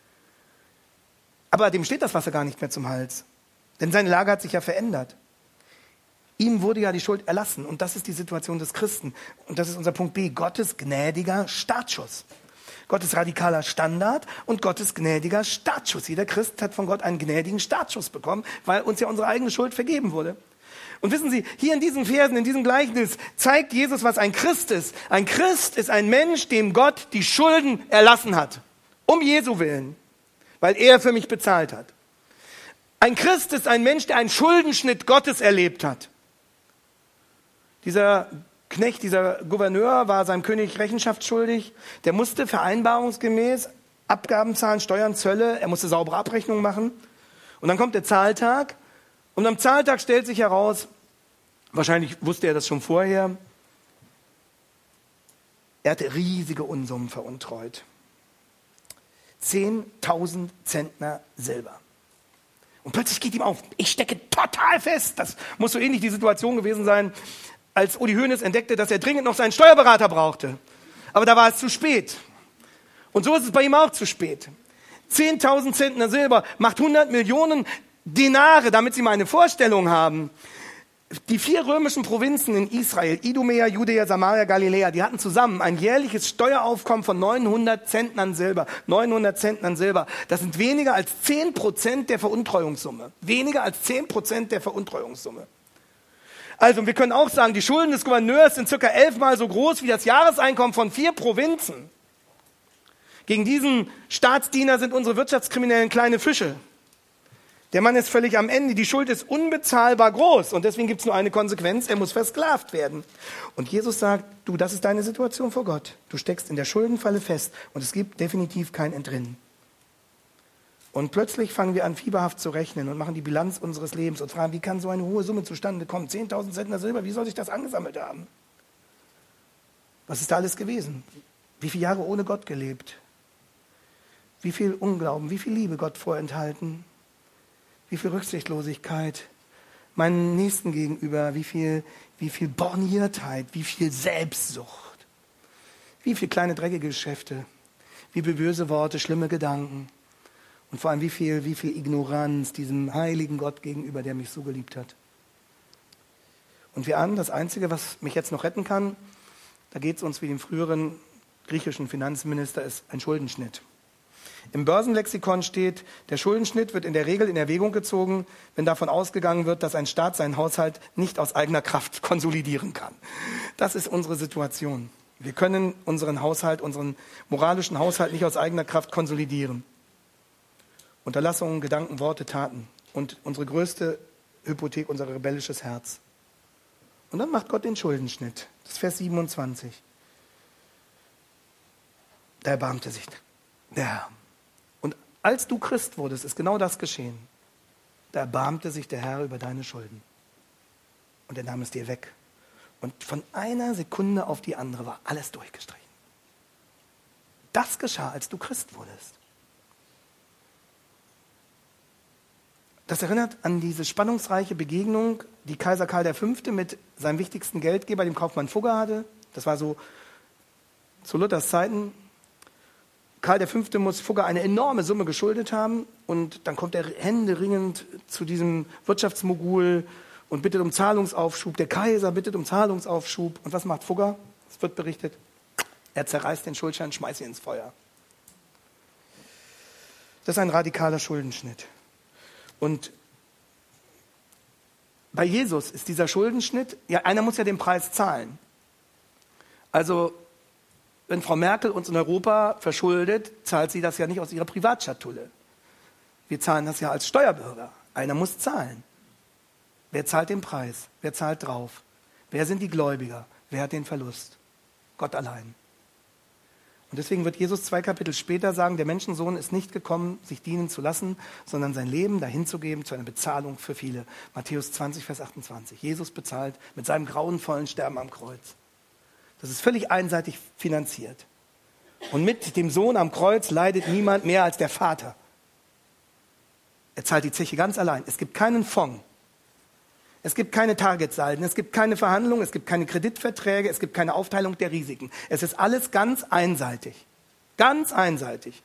Aber dem steht das Wasser gar nicht mehr zum Hals, denn seine Lage hat sich ja verändert. Ihm wurde ja die Schuld erlassen und das ist die Situation des Christen. Und das ist unser Punkt B, Gottes gnädiger Startschuss. Gottes radikaler Standard und Gottes gnädiger Startschuss. Jeder Christ hat von Gott einen gnädigen Startschuss bekommen, weil uns ja unsere eigene Schuld vergeben wurde. Und wissen Sie, hier in diesen Versen, in diesem Gleichnis zeigt Jesus, was ein Christ ist. Ein Christ ist ein Mensch, dem Gott die Schulden erlassen hat. Um Jesu willen, weil er für mich bezahlt hat. Ein Christ ist ein Mensch, der einen Schuldenschnitt Gottes erlebt hat. Dieser Knecht, dieser Gouverneur war seinem König Rechenschaft schuldig. Der musste vereinbarungsgemäß Abgaben zahlen, Steuern, Zölle. Er musste saubere Abrechnungen machen. Und dann kommt der Zahltag. Und am Zahltag stellt sich heraus, wahrscheinlich wusste er das schon vorher, er hatte riesige Unsummen veruntreut. 10.000 Zentner Silber. Und plötzlich geht ihm auf, ich stecke total fest. Das muss so ähnlich die Situation gewesen sein, als Uli Hoeneß entdeckte, dass er dringend noch seinen Steuerberater brauchte. Aber da war es zu spät. Und so ist es bei ihm auch zu spät. 10.000 Zentner Silber macht 100 Millionen Denare, damit Sie mal eine Vorstellung haben. Die 4 römischen Provinzen in Israel, Idumea, Judäa, Samaria, Galiläa, die hatten zusammen ein jährliches Steueraufkommen von 900 Zentnern Silber. 900 Zentnern Silber. Das sind weniger als 10% der Veruntreuungssumme. Weniger als 10% der Veruntreuungssumme. Also, wir können auch sagen, die Schulden des Gouverneurs sind circa 11-mal so groß wie das Jahreseinkommen von 4 Provinzen. Gegen diesen Staatsdiener sind unsere Wirtschaftskriminellen kleine Fische. Der Mann ist völlig am Ende. Die Schuld ist unbezahlbar groß. Und deswegen gibt es nur eine Konsequenz. Er muss versklavt werden. Und Jesus sagt, du, das ist deine Situation vor Gott. Du steckst in der Schuldenfalle fest. Und es gibt definitiv kein Entrinnen. Und plötzlich fangen wir an, fieberhaft zu rechnen und machen die Bilanz unseres Lebens und fragen, wie kann so eine hohe Summe zustande kommen? 10.000 Zentner Silber, wie soll sich das angesammelt haben? Was ist da alles gewesen? Wie viele Jahre ohne Gott gelebt? Wie viel Unglauben, wie viel Liebe Gott vorenthalten? Wie viel Rücksichtslosigkeit meinen Nächsten gegenüber, wie viel Borniertheit, wie viel Selbstsucht, wie viel kleine dreckige Geschäfte, wie viel böse Worte, schlimme Gedanken und vor allem wie viel Ignoranz diesem heiligen Gott gegenüber, der mich so geliebt hat. Und wir ahnen, das Einzige, was mich jetzt noch retten kann, da geht es uns wie dem früheren griechischen Finanzminister, ist ein Schuldenschnitt. Im Börsenlexikon steht, der Schuldenschnitt wird in der Regel in Erwägung gezogen, wenn davon ausgegangen wird, dass ein Staat seinen Haushalt nicht aus eigener Kraft konsolidieren kann. Das ist unsere Situation. Wir können unseren Haushalt, unseren moralischen Haushalt nicht aus eigener Kraft konsolidieren. Unterlassungen, Gedanken, Worte, Taten und unsere größte Hypothek, unser rebellisches Herz. Und dann macht Gott den Schuldenschnitt. Das ist Vers 27. Da erbarmte sich der Herr. Und als du Christ wurdest, ist genau das geschehen. Da erbarmte sich der Herr über deine Schulden. Und er nahm es dir weg. Und von einer Sekunde auf die andere war alles durchgestrichen. Das geschah, als du Christ wurdest. Das erinnert an diese spannungsreiche Begegnung, die Kaiser Karl V. mit seinem wichtigsten Geldgeber, dem Kaufmann Fugger, hatte. Das war so zu Luthers Zeiten. Karl V. muss Fugger eine enorme Summe geschuldet haben und dann kommt er händeringend zu diesem Wirtschaftsmogul und bittet um Zahlungsaufschub. Der Kaiser bittet um Zahlungsaufschub. Und was macht Fugger? Es wird berichtet, er zerreißt den Schuldschein, schmeißt ihn ins Feuer. Das ist ein radikaler Schuldenschnitt. Und bei Jesus ist dieser Schuldenschnitt, ja, einer muss ja den Preis zahlen. Also wenn Frau Merkel uns in Europa verschuldet, zahlt sie das ja nicht aus ihrer Privatschatulle. Wir zahlen das ja als Steuerbürger. Einer muss zahlen. Wer zahlt den Preis? Wer zahlt drauf? Wer sind die Gläubiger? Wer hat den Verlust? Gott allein. Und deswegen wird Jesus 2 Kapitel später sagen, der Menschensohn ist nicht gekommen, sich dienen zu lassen, sondern sein Leben dahinzugeben zu einer Bezahlung für viele. Matthäus 20, Vers 28. Jesus bezahlt mit seinem grauenvollen Sterben am Kreuz. Das ist völlig einseitig finanziert. Und mit dem Sohn am Kreuz leidet niemand mehr als der Vater. Er zahlt die Zeche ganz allein. Es gibt keinen Fonds. Es gibt keine Targetsalden, es gibt keine Verhandlungen, es gibt keine Kreditverträge, es gibt keine Aufteilung der Risiken. Es ist alles ganz einseitig. Ganz einseitig.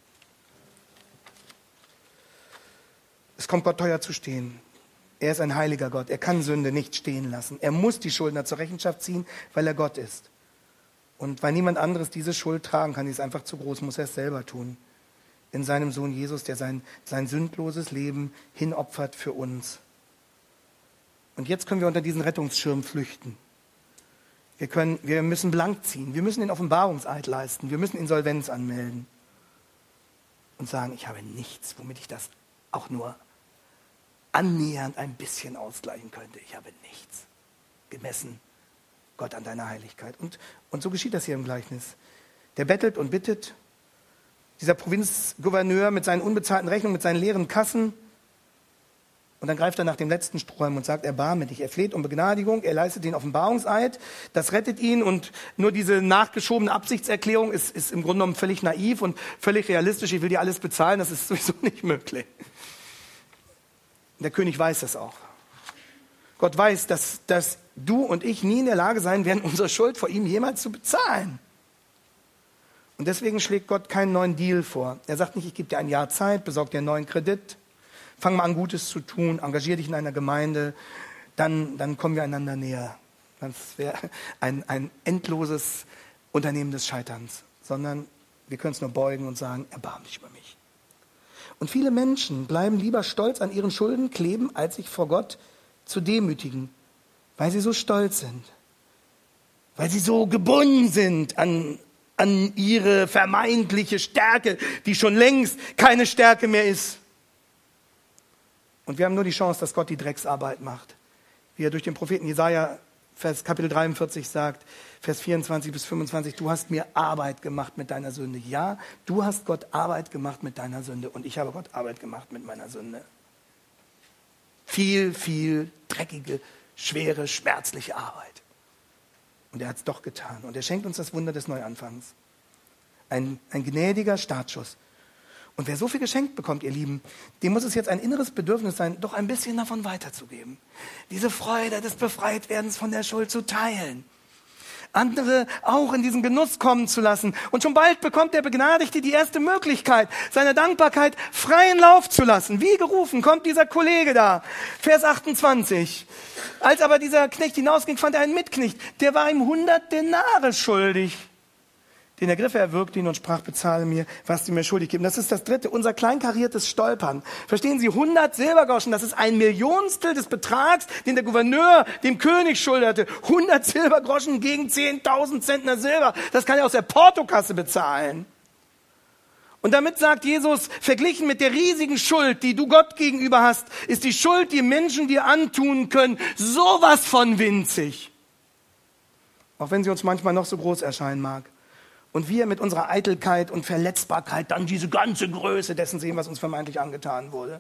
Es kommt Gott teuer zu stehen. Er ist ein heiliger Gott. Er kann Sünde nicht stehen lassen. Er muss die Schuldner zur Rechenschaft ziehen, weil er Gott ist. Und weil niemand anderes diese Schuld tragen kann, die ist einfach zu groß, muss er es selber tun. In seinem Sohn Jesus, der sein sündloses Leben hinopfert für uns. Und jetzt können wir unter diesen Rettungsschirm flüchten. Wir müssen blank ziehen. Wir müssen den Offenbarungseid leisten. Wir müssen Insolvenz anmelden. Und sagen, ich habe nichts, womit ich das auch nur annähernd ein bisschen ausgleichen könnte. Ich habe nichts. Gemessen, Gott, an deiner Heiligkeit. Und so geschieht das hier im Gleichnis. Der bettelt und bittet. Dieser Provinzgouverneur mit seinen unbezahlten Rechnungen, mit seinen leeren Kassen. Und dann greift er nach dem letzten Strohhalm und sagt, erbarme dich. Er fleht um Begnadigung, er leistet den Offenbarungseid, das rettet ihn und nur diese nachgeschobene Absichtserklärung ist im Grunde genommen völlig naiv und völlig realistisch. Ich will dir alles bezahlen, das ist sowieso nicht möglich. Der König weiß das auch. Gott weiß, dass du und ich nie in der Lage sein werden, unsere Schuld vor ihm jemals zu bezahlen. Und deswegen schlägt Gott keinen neuen Deal vor. Er sagt nicht, ich gebe dir ein Jahr Zeit, besorg dir einen neuen Kredit. Fang mal an, Gutes zu tun, engagier dich in einer Gemeinde, dann kommen wir einander näher. Das wäre ein endloses Unternehmen des Scheiterns. Sondern wir können es nur beugen und sagen, erbarm dich über mich. Und viele Menschen bleiben lieber stolz an ihren Schulden kleben, als sich vor Gott zu demütigen, weil sie so stolz sind. Weil sie so gebunden sind an ihre vermeintliche Stärke, die schon längst keine Stärke mehr ist. Und wir haben nur die Chance, dass Gott die Drecksarbeit macht. Wie er durch den Propheten Jesaja, Kapitel 43 sagt, Vers 24 bis 25, du hast mir Arbeit gemacht mit deiner Sünde. Ja, du hast Gott Arbeit gemacht mit deiner Sünde und ich habe Gott Arbeit gemacht mit meiner Sünde. Viel, viel dreckige, schwere, schmerzliche Arbeit. Und er hat es doch getan. Und er schenkt uns das Wunder des Neuanfangs. Ein gnädiger Startschuss. Und wer so viel geschenkt bekommt, ihr Lieben, dem muss es jetzt ein inneres Bedürfnis sein, doch ein bisschen davon weiterzugeben. Diese Freude des Befreitwerdens von der Schuld zu teilen. Andere auch in diesen Genuss kommen zu lassen. Und schon bald bekommt der Begnadigte die erste Möglichkeit, seiner Dankbarkeit freien Lauf zu lassen. Wie gerufen kommt dieser Kollege da. Vers 28. Als aber dieser Knecht hinausging, fand er einen Mitknecht. Der war ihm 100 Denare schuldig. Den ergriff er, erwürgte ihn und sprach, bezahle mir, was du mir schuldig gibst. Das ist das dritte, unser kleinkariertes Stolpern. Verstehen Sie, 100 Silbergroschen, das ist 1/100 des Betrags, den der Gouverneur dem König schuldete. 100 Silbergroschen gegen 10.000 Zentner Silber. Das kann er aus der Portokasse bezahlen. Und damit sagt Jesus, verglichen mit der riesigen Schuld, die du Gott gegenüber hast, ist die Schuld, die Menschen dir antun können, sowas von winzig. Auch wenn sie uns manchmal noch so groß erscheinen mag. Und wir mit unserer Eitelkeit und Verletzbarkeit dann diese ganze Größe dessen sehen, was uns vermeintlich angetan wurde.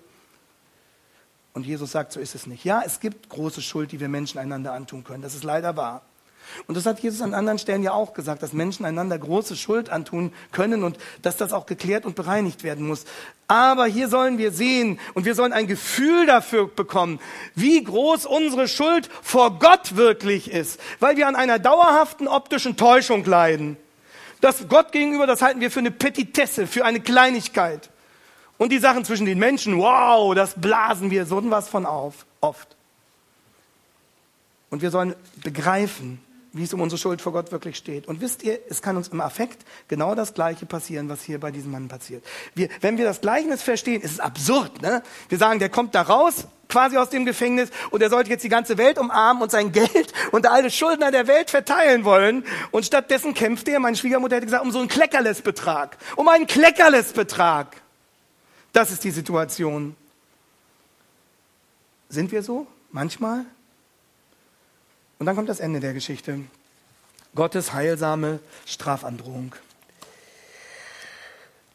Und Jesus sagt, so ist es nicht. Ja, es gibt große Schuld, die wir Menschen einander antun können. Das ist leider wahr. Und das hat Jesus an anderen Stellen ja auch gesagt, dass Menschen einander große Schuld antun können und dass das auch geklärt und bereinigt werden muss. Aber hier sollen wir sehen und wir sollen ein Gefühl dafür bekommen, wie groß unsere Schuld vor Gott wirklich ist, weil wir an einer dauerhaften optischen Täuschung leiden. Das Gott gegenüber, das halten wir für eine Petitesse, für eine Kleinigkeit. Und die Sachen zwischen den Menschen, wow, das blasen wir so was von auf, oft. Und wir sollen begreifen, wie es um unsere Schuld vor Gott wirklich steht. Und wisst ihr, es kann uns im Affekt genau das Gleiche passieren, was hier bei diesem Mann passiert. Wenn wir das Gleichnis verstehen, ist es absurd, ne? Wir sagen, der kommt da raus, quasi aus dem Gefängnis, und er sollte jetzt die ganze Welt umarmen und sein Geld unter alle Schuldner der Welt verteilen wollen. Und stattdessen kämpft er, meine Schwiegermutter hätte gesagt, um so einen Kleckerles-Betrag. Um einen Kleckerles-Betrag. Das ist die Situation. Sind wir so? Manchmal? Und dann kommt das Ende der Geschichte. Gottes heilsame Strafandrohung.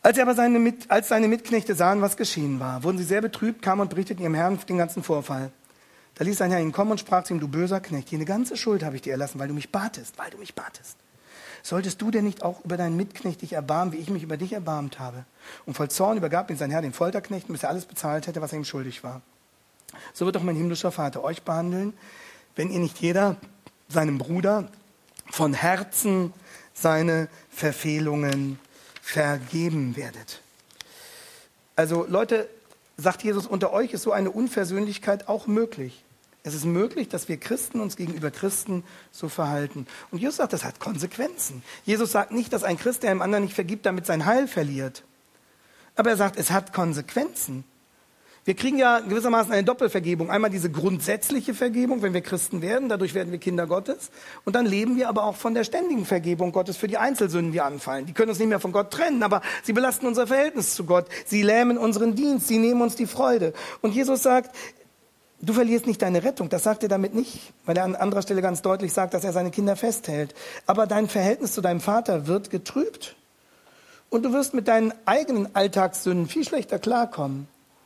Als seine Mitknechte sahen, was geschehen war, wurden sie sehr betrübt, kamen und berichteten ihrem Herrn den ganzen Vorfall. Da ließ sein Herr ihn kommen und sprach zu ihm: Du böser Knecht, jene ganze Schuld habe ich dir erlassen, weil du mich batest. Solltest du denn nicht auch über deinen Mitknecht dich erbarmen, wie ich mich über dich erbarmt habe? Und voll Zorn übergab ihm sein Herr den Folterknechten, bis er alles bezahlt hätte, was er ihm schuldig war. So wird doch mein himmlischer Vater euch behandeln, wenn ihr nicht jeder seinem Bruder von Herzen seine Verfehlungen vergeben werdet. Also Leute, sagt Jesus, unter euch ist so eine Unversöhnlichkeit auch möglich. Es ist möglich, dass wir Christen uns gegenüber Christen so verhalten. Und Jesus sagt, das hat Konsequenzen. Jesus sagt nicht, dass ein Christ, der einem anderen nicht vergibt, damit sein Heil verliert. Aber er sagt, es hat Konsequenzen. Wir kriegen ja gewissermaßen eine Doppelvergebung. Einmal diese grundsätzliche Vergebung, wenn wir Christen werden, dadurch werden wir Kinder Gottes. Und dann leben wir aber auch von der ständigen Vergebung Gottes für die Einzelsünden, die anfallen. Die können uns nicht mehr von Gott trennen, aber sie belasten unser Verhältnis zu Gott. Sie lähmen unseren Dienst, sie nehmen uns die Freude. Und Jesus sagt, du verlierst nicht deine Rettung. Das sagt er damit nicht, weil er an anderer Stelle ganz deutlich sagt, dass er seine Kinder festhält. Aber dein Verhältnis zu deinem Vater wird getrübt. Und du wirst mit deinen eigenen Alltagssünden viel schlechter klarkommen.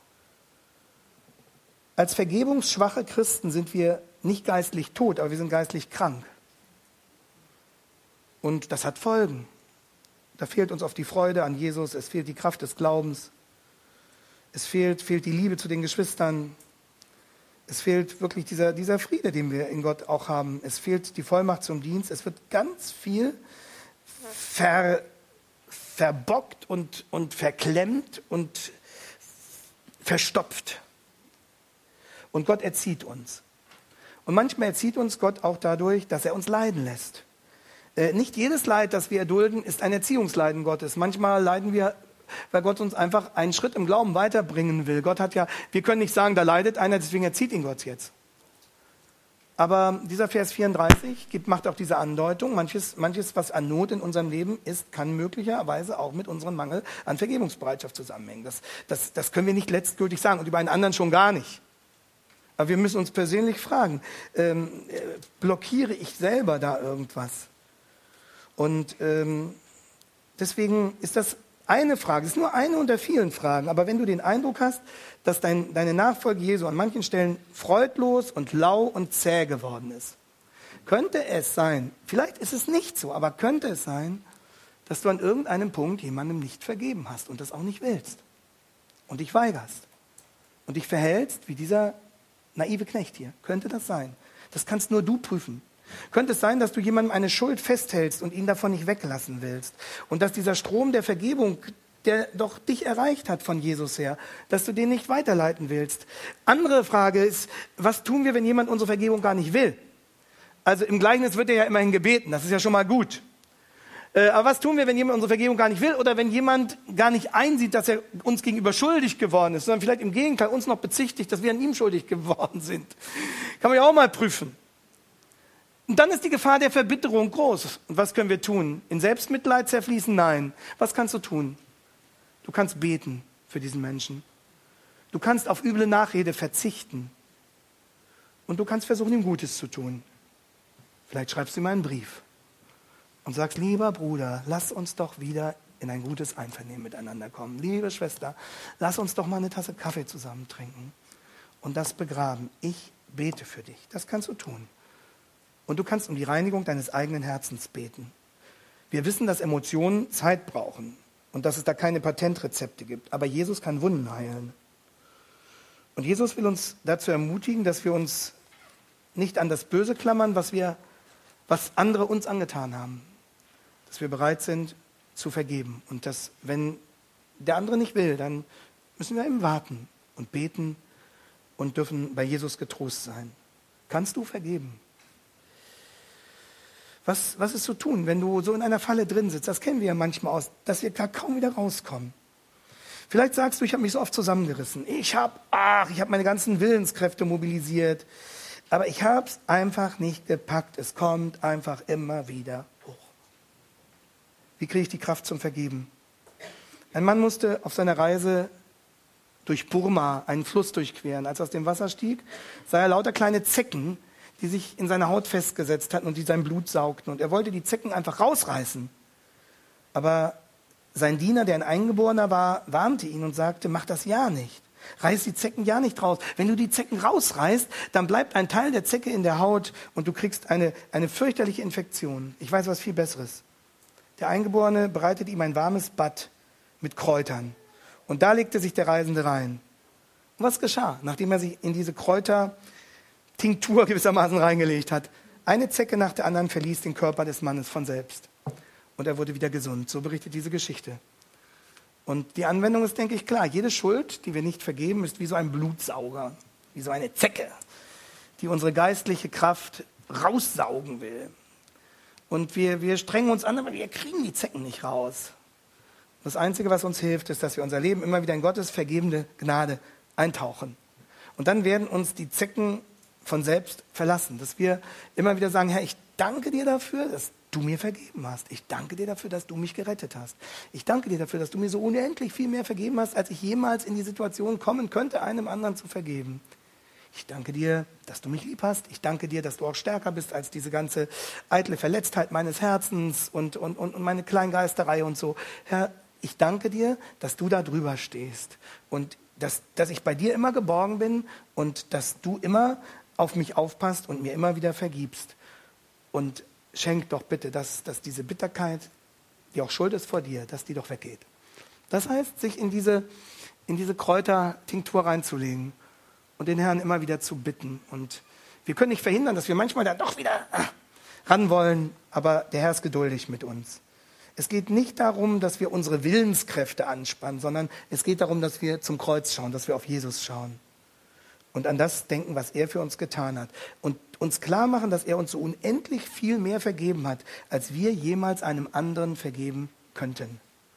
Als vergebungsschwache Christen sind wir nicht geistlich tot, aber wir sind geistlich krank. Und das hat Folgen. Da fehlt uns oft die Freude an Jesus, es fehlt die Kraft des Glaubens, es fehlt die Liebe zu den Geschwistern, es fehlt wirklich dieser Friede, den wir in Gott auch haben. Es fehlt die Vollmacht zum Dienst, es wird ganz viel verbockt und verklemmt und verstopft. Und Gott erzieht uns. Und manchmal erzieht uns Gott auch dadurch, dass er uns leiden lässt. Nicht jedes Leid, das wir erdulden, ist ein Erziehungsleiden Gottes. Manchmal leiden wir, weil Gott uns einfach einen Schritt im Glauben weiterbringen will. Wir können nicht sagen, da leidet einer, deswegen erzieht ihn Gott jetzt. Aber dieser Vers 34 macht auch diese Andeutung. Manches, was an Not in unserem Leben ist, kann möglicherweise auch mit unserem Mangel an Vergebungsbereitschaft zusammenhängen. Das können wir nicht letztgültig sagen und über einen anderen schon gar nicht. Aber wir müssen uns persönlich fragen, blockiere ich selber da irgendwas? Und deswegen ist das eine Frage, es ist nur eine unter vielen Fragen. Aber wenn du den Eindruck hast, dass deine Nachfolge Jesu an manchen Stellen freudlos und lau und zäh geworden ist, könnte es sein, vielleicht ist es nicht so, aber könnte es sein, dass du an irgendeinem Punkt jemandem nicht vergeben hast und das auch nicht willst und dich weigerst und dich verhältst wie dieser naive Knecht hier. Könnte das sein? Das kannst nur du prüfen. Könnte es sein, dass du jemandem eine Schuld festhältst und ihn davon nicht weglassen willst? Und dass dieser Strom der Vergebung, der doch dich erreicht hat von Jesus her, dass du den nicht weiterleiten willst? Andere Frage ist, was tun wir, wenn jemand unsere Vergebung gar nicht will? Also im Gleichnis wird er ja immerhin gebeten, das ist ja schon mal gut. Aber was tun wir, wenn jemand unsere Vergebung gar nicht will oder wenn jemand gar nicht einsieht, dass er uns gegenüber schuldig geworden ist, sondern vielleicht im Gegenteil uns noch bezichtigt, dass wir an ihm schuldig geworden sind? Kann man ja auch mal prüfen. Und dann ist die Gefahr der Verbitterung groß. Und was können wir tun? In Selbstmitleid zerfließen? Nein. Was kannst du tun? Du kannst beten für diesen Menschen. Du kannst auf üble Nachrede verzichten. Und du kannst versuchen, ihm Gutes zu tun. Vielleicht schreibst du ihm einen Brief und sagst, lieber Bruder, lass uns doch wieder in ein gutes Einvernehmen miteinander kommen. Liebe Schwester, lass uns doch mal eine Tasse Kaffee zusammen trinken und das begraben. Ich bete für dich. Das kannst du tun. Und du kannst um die Reinigung deines eigenen Herzens beten. Wir wissen, dass Emotionen Zeit brauchen und dass es da keine Patentrezepte gibt. Aber Jesus kann Wunden heilen. Und Jesus will uns dazu ermutigen, dass wir uns nicht an das Böse klammern, was andere uns angetan haben. Dass wir bereit sind zu vergeben. Und dass, wenn der andere nicht will, dann müssen wir ihm warten und beten und dürfen bei Jesus getrost sein. Kannst du vergeben? Was ist zu tun, wenn du so in einer Falle drin sitzt? Das kennen wir ja manchmal aus, dass wir gar kaum wieder rauskommen. Vielleicht sagst du, ich habe mich so oft zusammengerissen. Ich habe meine ganzen Willenskräfte mobilisiert. Aber ich habe es einfach nicht gepackt. Es kommt einfach immer wieder hoch. Wie kriege ich die Kraft zum Vergeben? Ein Mann musste auf seiner Reise durch Burma einen Fluss durchqueren. Als er aus dem Wasser stieg, sah er lauter kleine Zecken, die sich in seiner Haut festgesetzt hatten und die sein Blut saugten. Und er wollte die Zecken einfach rausreißen. Aber Sein Diener, der ein Eingeborener war, warnte ihn und sagte, mach das ja nicht. Reiß die Zecken ja nicht raus. Wenn du die Zecken rausreißt, dann bleibt ein Teil der Zecke in der Haut und du kriegst eine fürchterliche Infektion. Ich weiß was viel Besseres. Der Eingeborene bereitet ihm ein warmes Bad mit Kräutern. Und da legte sich der Reisende rein. Und was geschah, nachdem er sich in diese Kräutertinktur gewissermaßen reingelegt hat? Eine Zecke nach der anderen verließ den Körper des Mannes von selbst. Und er wurde wieder gesund. So berichtet diese Geschichte. Und die Anwendung ist, denke ich, klar. Jede Schuld, die wir nicht vergeben, ist wie so ein Blutsauger, wie so eine Zecke, die unsere geistliche Kraft raussaugen will. Und wir strengen uns an, aber wir kriegen die Zecken nicht raus. Das Einzige, was uns hilft, ist, dass wir unser Leben immer wieder in Gottes vergebende Gnade eintauchen. Und dann werden uns die Zecken von selbst verlassen. Dass wir immer wieder sagen, Herr, ich danke dir dafür, dass du mir vergeben hast. Ich danke dir dafür, dass du mich gerettet hast. Ich danke dir dafür, dass du mir so unendlich viel mehr vergeben hast, als ich jemals in die Situation kommen könnte, einem anderen zu vergeben. Ich danke dir, dass du mich lieb hast. Ich danke dir, dass du auch stärker bist als diese ganze eitle Verletztheit meines Herzens und meine Kleingeisterei und so. Herr, ich danke dir, dass du da drüber stehst und dass ich bei dir immer geborgen bin und dass du immer auf mich aufpasst und mir immer wieder vergibst. Und schenk doch bitte, dass diese Bitterkeit, die auch Schuld ist vor dir, dass die doch weggeht. Das heißt, sich in diese Kräutertinktur reinzulegen und den Herrn immer wieder zu bitten. Und wir können nicht verhindern, dass wir manchmal dann doch wieder ran wollen, aber der Herr ist geduldig mit uns. Es geht nicht darum, dass wir unsere Willenskräfte anspannen, sondern es geht darum, dass wir zum Kreuz schauen, dass wir auf Jesus schauen und an das denken, was er für uns getan hat. Und uns klar machen, dass er uns so unendlich viel mehr vergeben hat, als wir jemals einem anderen vergeben könnten.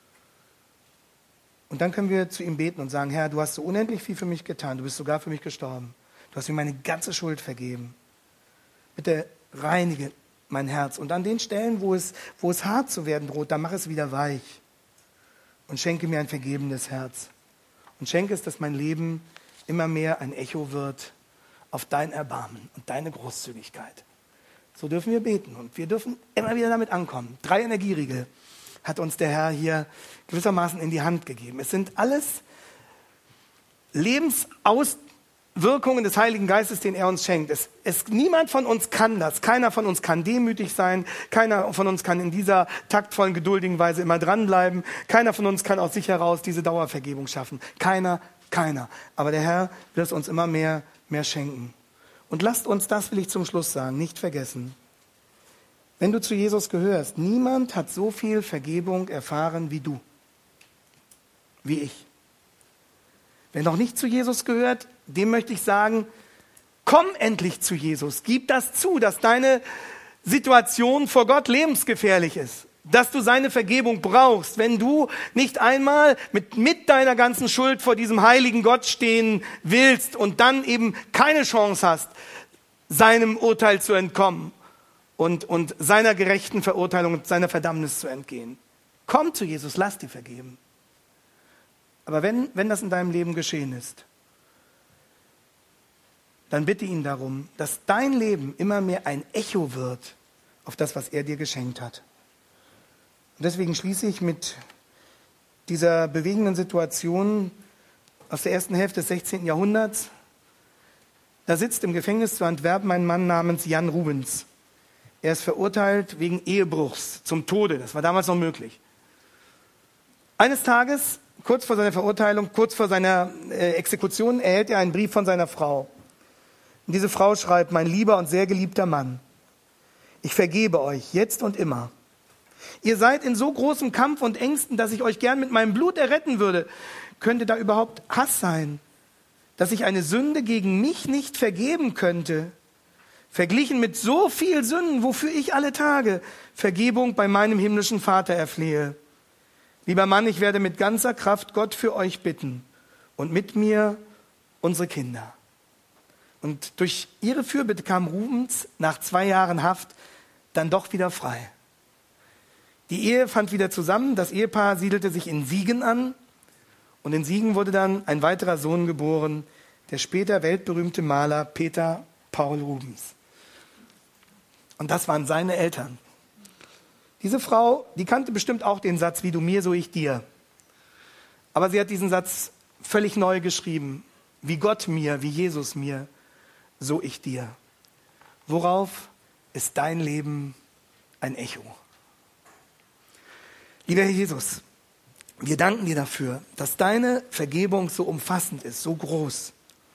Und dann können wir zu ihm beten und sagen, Herr, du hast so unendlich viel für mich getan, du bist sogar für mich gestorben. Du hast mir meine ganze Schuld vergeben. Bitte reinige mein Herz. Und an den Stellen, wo es hart zu werden droht, dann mach es wieder weich. Und schenke mir ein vergebenes Herz. Und schenke es, dass mein Leben immer mehr ein Echo wird auf dein Erbarmen und deine Großzügigkeit. So dürfen wir beten und wir dürfen immer wieder damit ankommen. 3 Energieriegel hat uns der Herr hier gewissermaßen in die Hand gegeben. Es sind alles Lebensauswirkungen des Heiligen Geistes, den er uns schenkt. Niemand von uns kann das. Keiner von uns kann demütig sein. Keiner von uns kann in dieser taktvollen, geduldigen Weise immer dranbleiben. Keiner von uns kann aus sich heraus diese Dauervergebung schaffen. Keiner. Aber der Herr will es uns immer mehr schenken. Und lasst uns, das will ich zum Schluss sagen, nicht vergessen. Wenn du zu Jesus gehörst, niemand hat so viel Vergebung erfahren wie du, wie ich. Wer noch nicht zu Jesus gehört, dem möchte ich sagen, komm endlich zu Jesus. Gib das zu, dass deine Situation vor Gott lebensgefährlich ist. Dass du seine Vergebung brauchst, wenn du nicht einmal mit deiner ganzen Schuld vor diesem heiligen Gott stehen willst und dann eben keine Chance hast, seinem Urteil zu entkommen und seiner gerechten Verurteilung und seiner Verdammnis zu entgehen. Komm zu Jesus, lass dir vergeben. Aber wenn das in deinem Leben geschehen ist, dann bitte ihn darum, dass dein Leben immer mehr ein Echo wird auf das, was er dir geschenkt hat. Und deswegen schließe ich mit dieser bewegenden Situation aus der ersten Hälfte des 16. Jahrhunderts. Da sitzt im Gefängnis zu Antwerpen ein Mann namens Jan Rubens. Er ist verurteilt wegen Ehebruchs zum Tode. Das war damals noch möglich. Eines Tages, kurz vor seiner Verurteilung, kurz vor seiner Exekution, erhält er einen Brief von seiner Frau. Und diese Frau schreibt, mein lieber und sehr geliebter Mann, ich vergebe euch jetzt und immer. Ihr seid in so großem Kampf und Ängsten, dass ich euch gern mit meinem Blut erretten würde. Könnte da überhaupt Hass sein, dass ich eine Sünde gegen mich nicht vergeben könnte? Verglichen mit so viel Sünden, wofür ich alle Tage Vergebung bei meinem himmlischen Vater erflehe. Lieber Mann, ich werde mit ganzer Kraft Gott für euch bitten und mit mir unsere Kinder. Und durch ihre Fürbitte kam Rubens nach 2 Jahren Haft dann doch wieder frei. Die Ehe fand wieder zusammen, das Ehepaar siedelte sich in Siegen an und in Siegen wurde dann ein weiterer Sohn geboren, der später weltberühmte Maler Peter Paul Rubens. Und das waren seine Eltern. Diese Frau, die kannte bestimmt auch den Satz, wie du mir, so ich dir. Aber sie hat diesen Satz völlig neu geschrieben. Wie Gott mir, wie Jesus mir, so ich dir. Worauf ist dein Leben ein Echo? Lieber Herr Jesus, wir danken dir dafür, dass deine Vergebung so umfassend ist, so groß,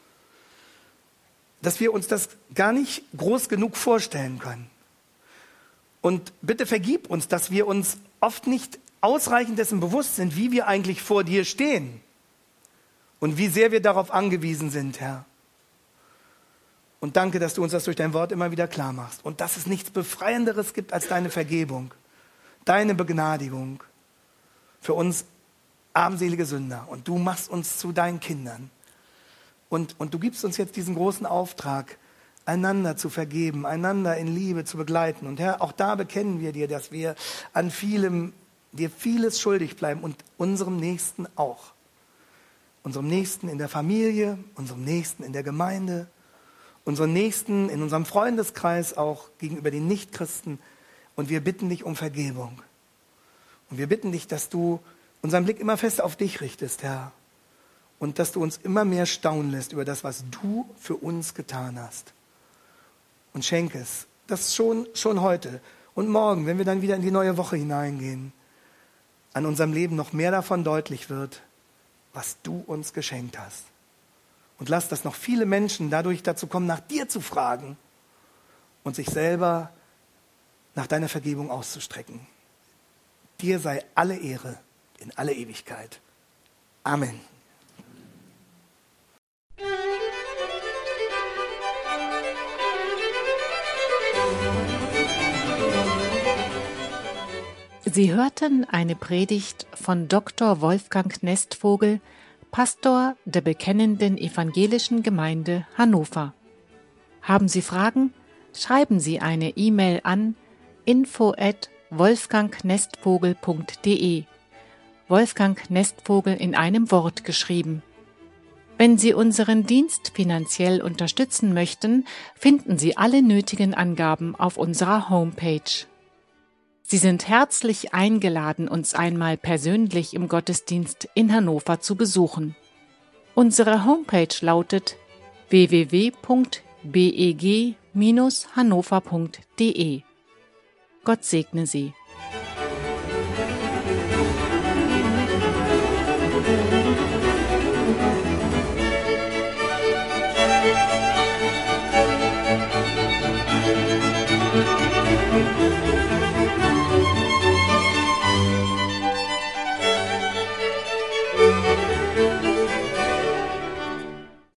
dass wir uns das gar nicht groß genug vorstellen können. Und bitte vergib uns, dass wir uns oft nicht ausreichend dessen bewusst sind, wie wir eigentlich vor dir stehen und wie sehr wir darauf angewiesen sind, Herr. Und danke, dass du uns das durch dein Wort immer wieder klar machst und dass es nichts Befreienderes gibt als deine Vergebung, deine Begnadigung für uns armselige Sünder. Und du machst uns zu deinen Kindern. Und du gibst uns jetzt diesen großen Auftrag, einander zu vergeben, einander in Liebe zu begleiten. Und Herr, auch da bekennen wir dir, dass wir an vielem, dir vieles schuldig bleiben und unserem Nächsten auch. Unserem Nächsten in der Familie, unserem Nächsten in der Gemeinde, unserem Nächsten in unserem Freundeskreis, auch gegenüber den Nichtchristen. Und wir bitten dich um Vergebung. Und wir bitten dich, dass du unseren Blick immer fest auf dich richtest, Herr. Und dass du uns immer mehr staunen lässt über das, was du für uns getan hast. Und schenk es, dass schon heute und morgen, wenn wir dann wieder in die neue Woche hineingehen, an unserem Leben noch mehr davon deutlich wird, was du uns geschenkt hast. Und lass, dass noch viele Menschen dadurch dazu kommen, nach dir zu fragen und sich selber nach deiner Vergebung auszustrecken. Dir sei alle Ehre in alle Ewigkeit. Amen. Sie hörten eine Predigt von Dr. Wolfgang Nestvogel, Pastor der Bekennenden Evangelischen Gemeinde Hannover. Haben Sie Fragen? Schreiben Sie eine E-Mail an info@wolfgangnestvogel.de. Wolfgang Nestvogel in einem Wort geschrieben. Wenn Sie unseren Dienst finanziell unterstützen möchten, finden Sie alle nötigen Angaben auf unserer Homepage. Sie sind herzlich eingeladen, uns einmal persönlich im Gottesdienst in Hannover zu besuchen. Unsere Homepage lautet www.beg-hannover.de. Gott segne Sie.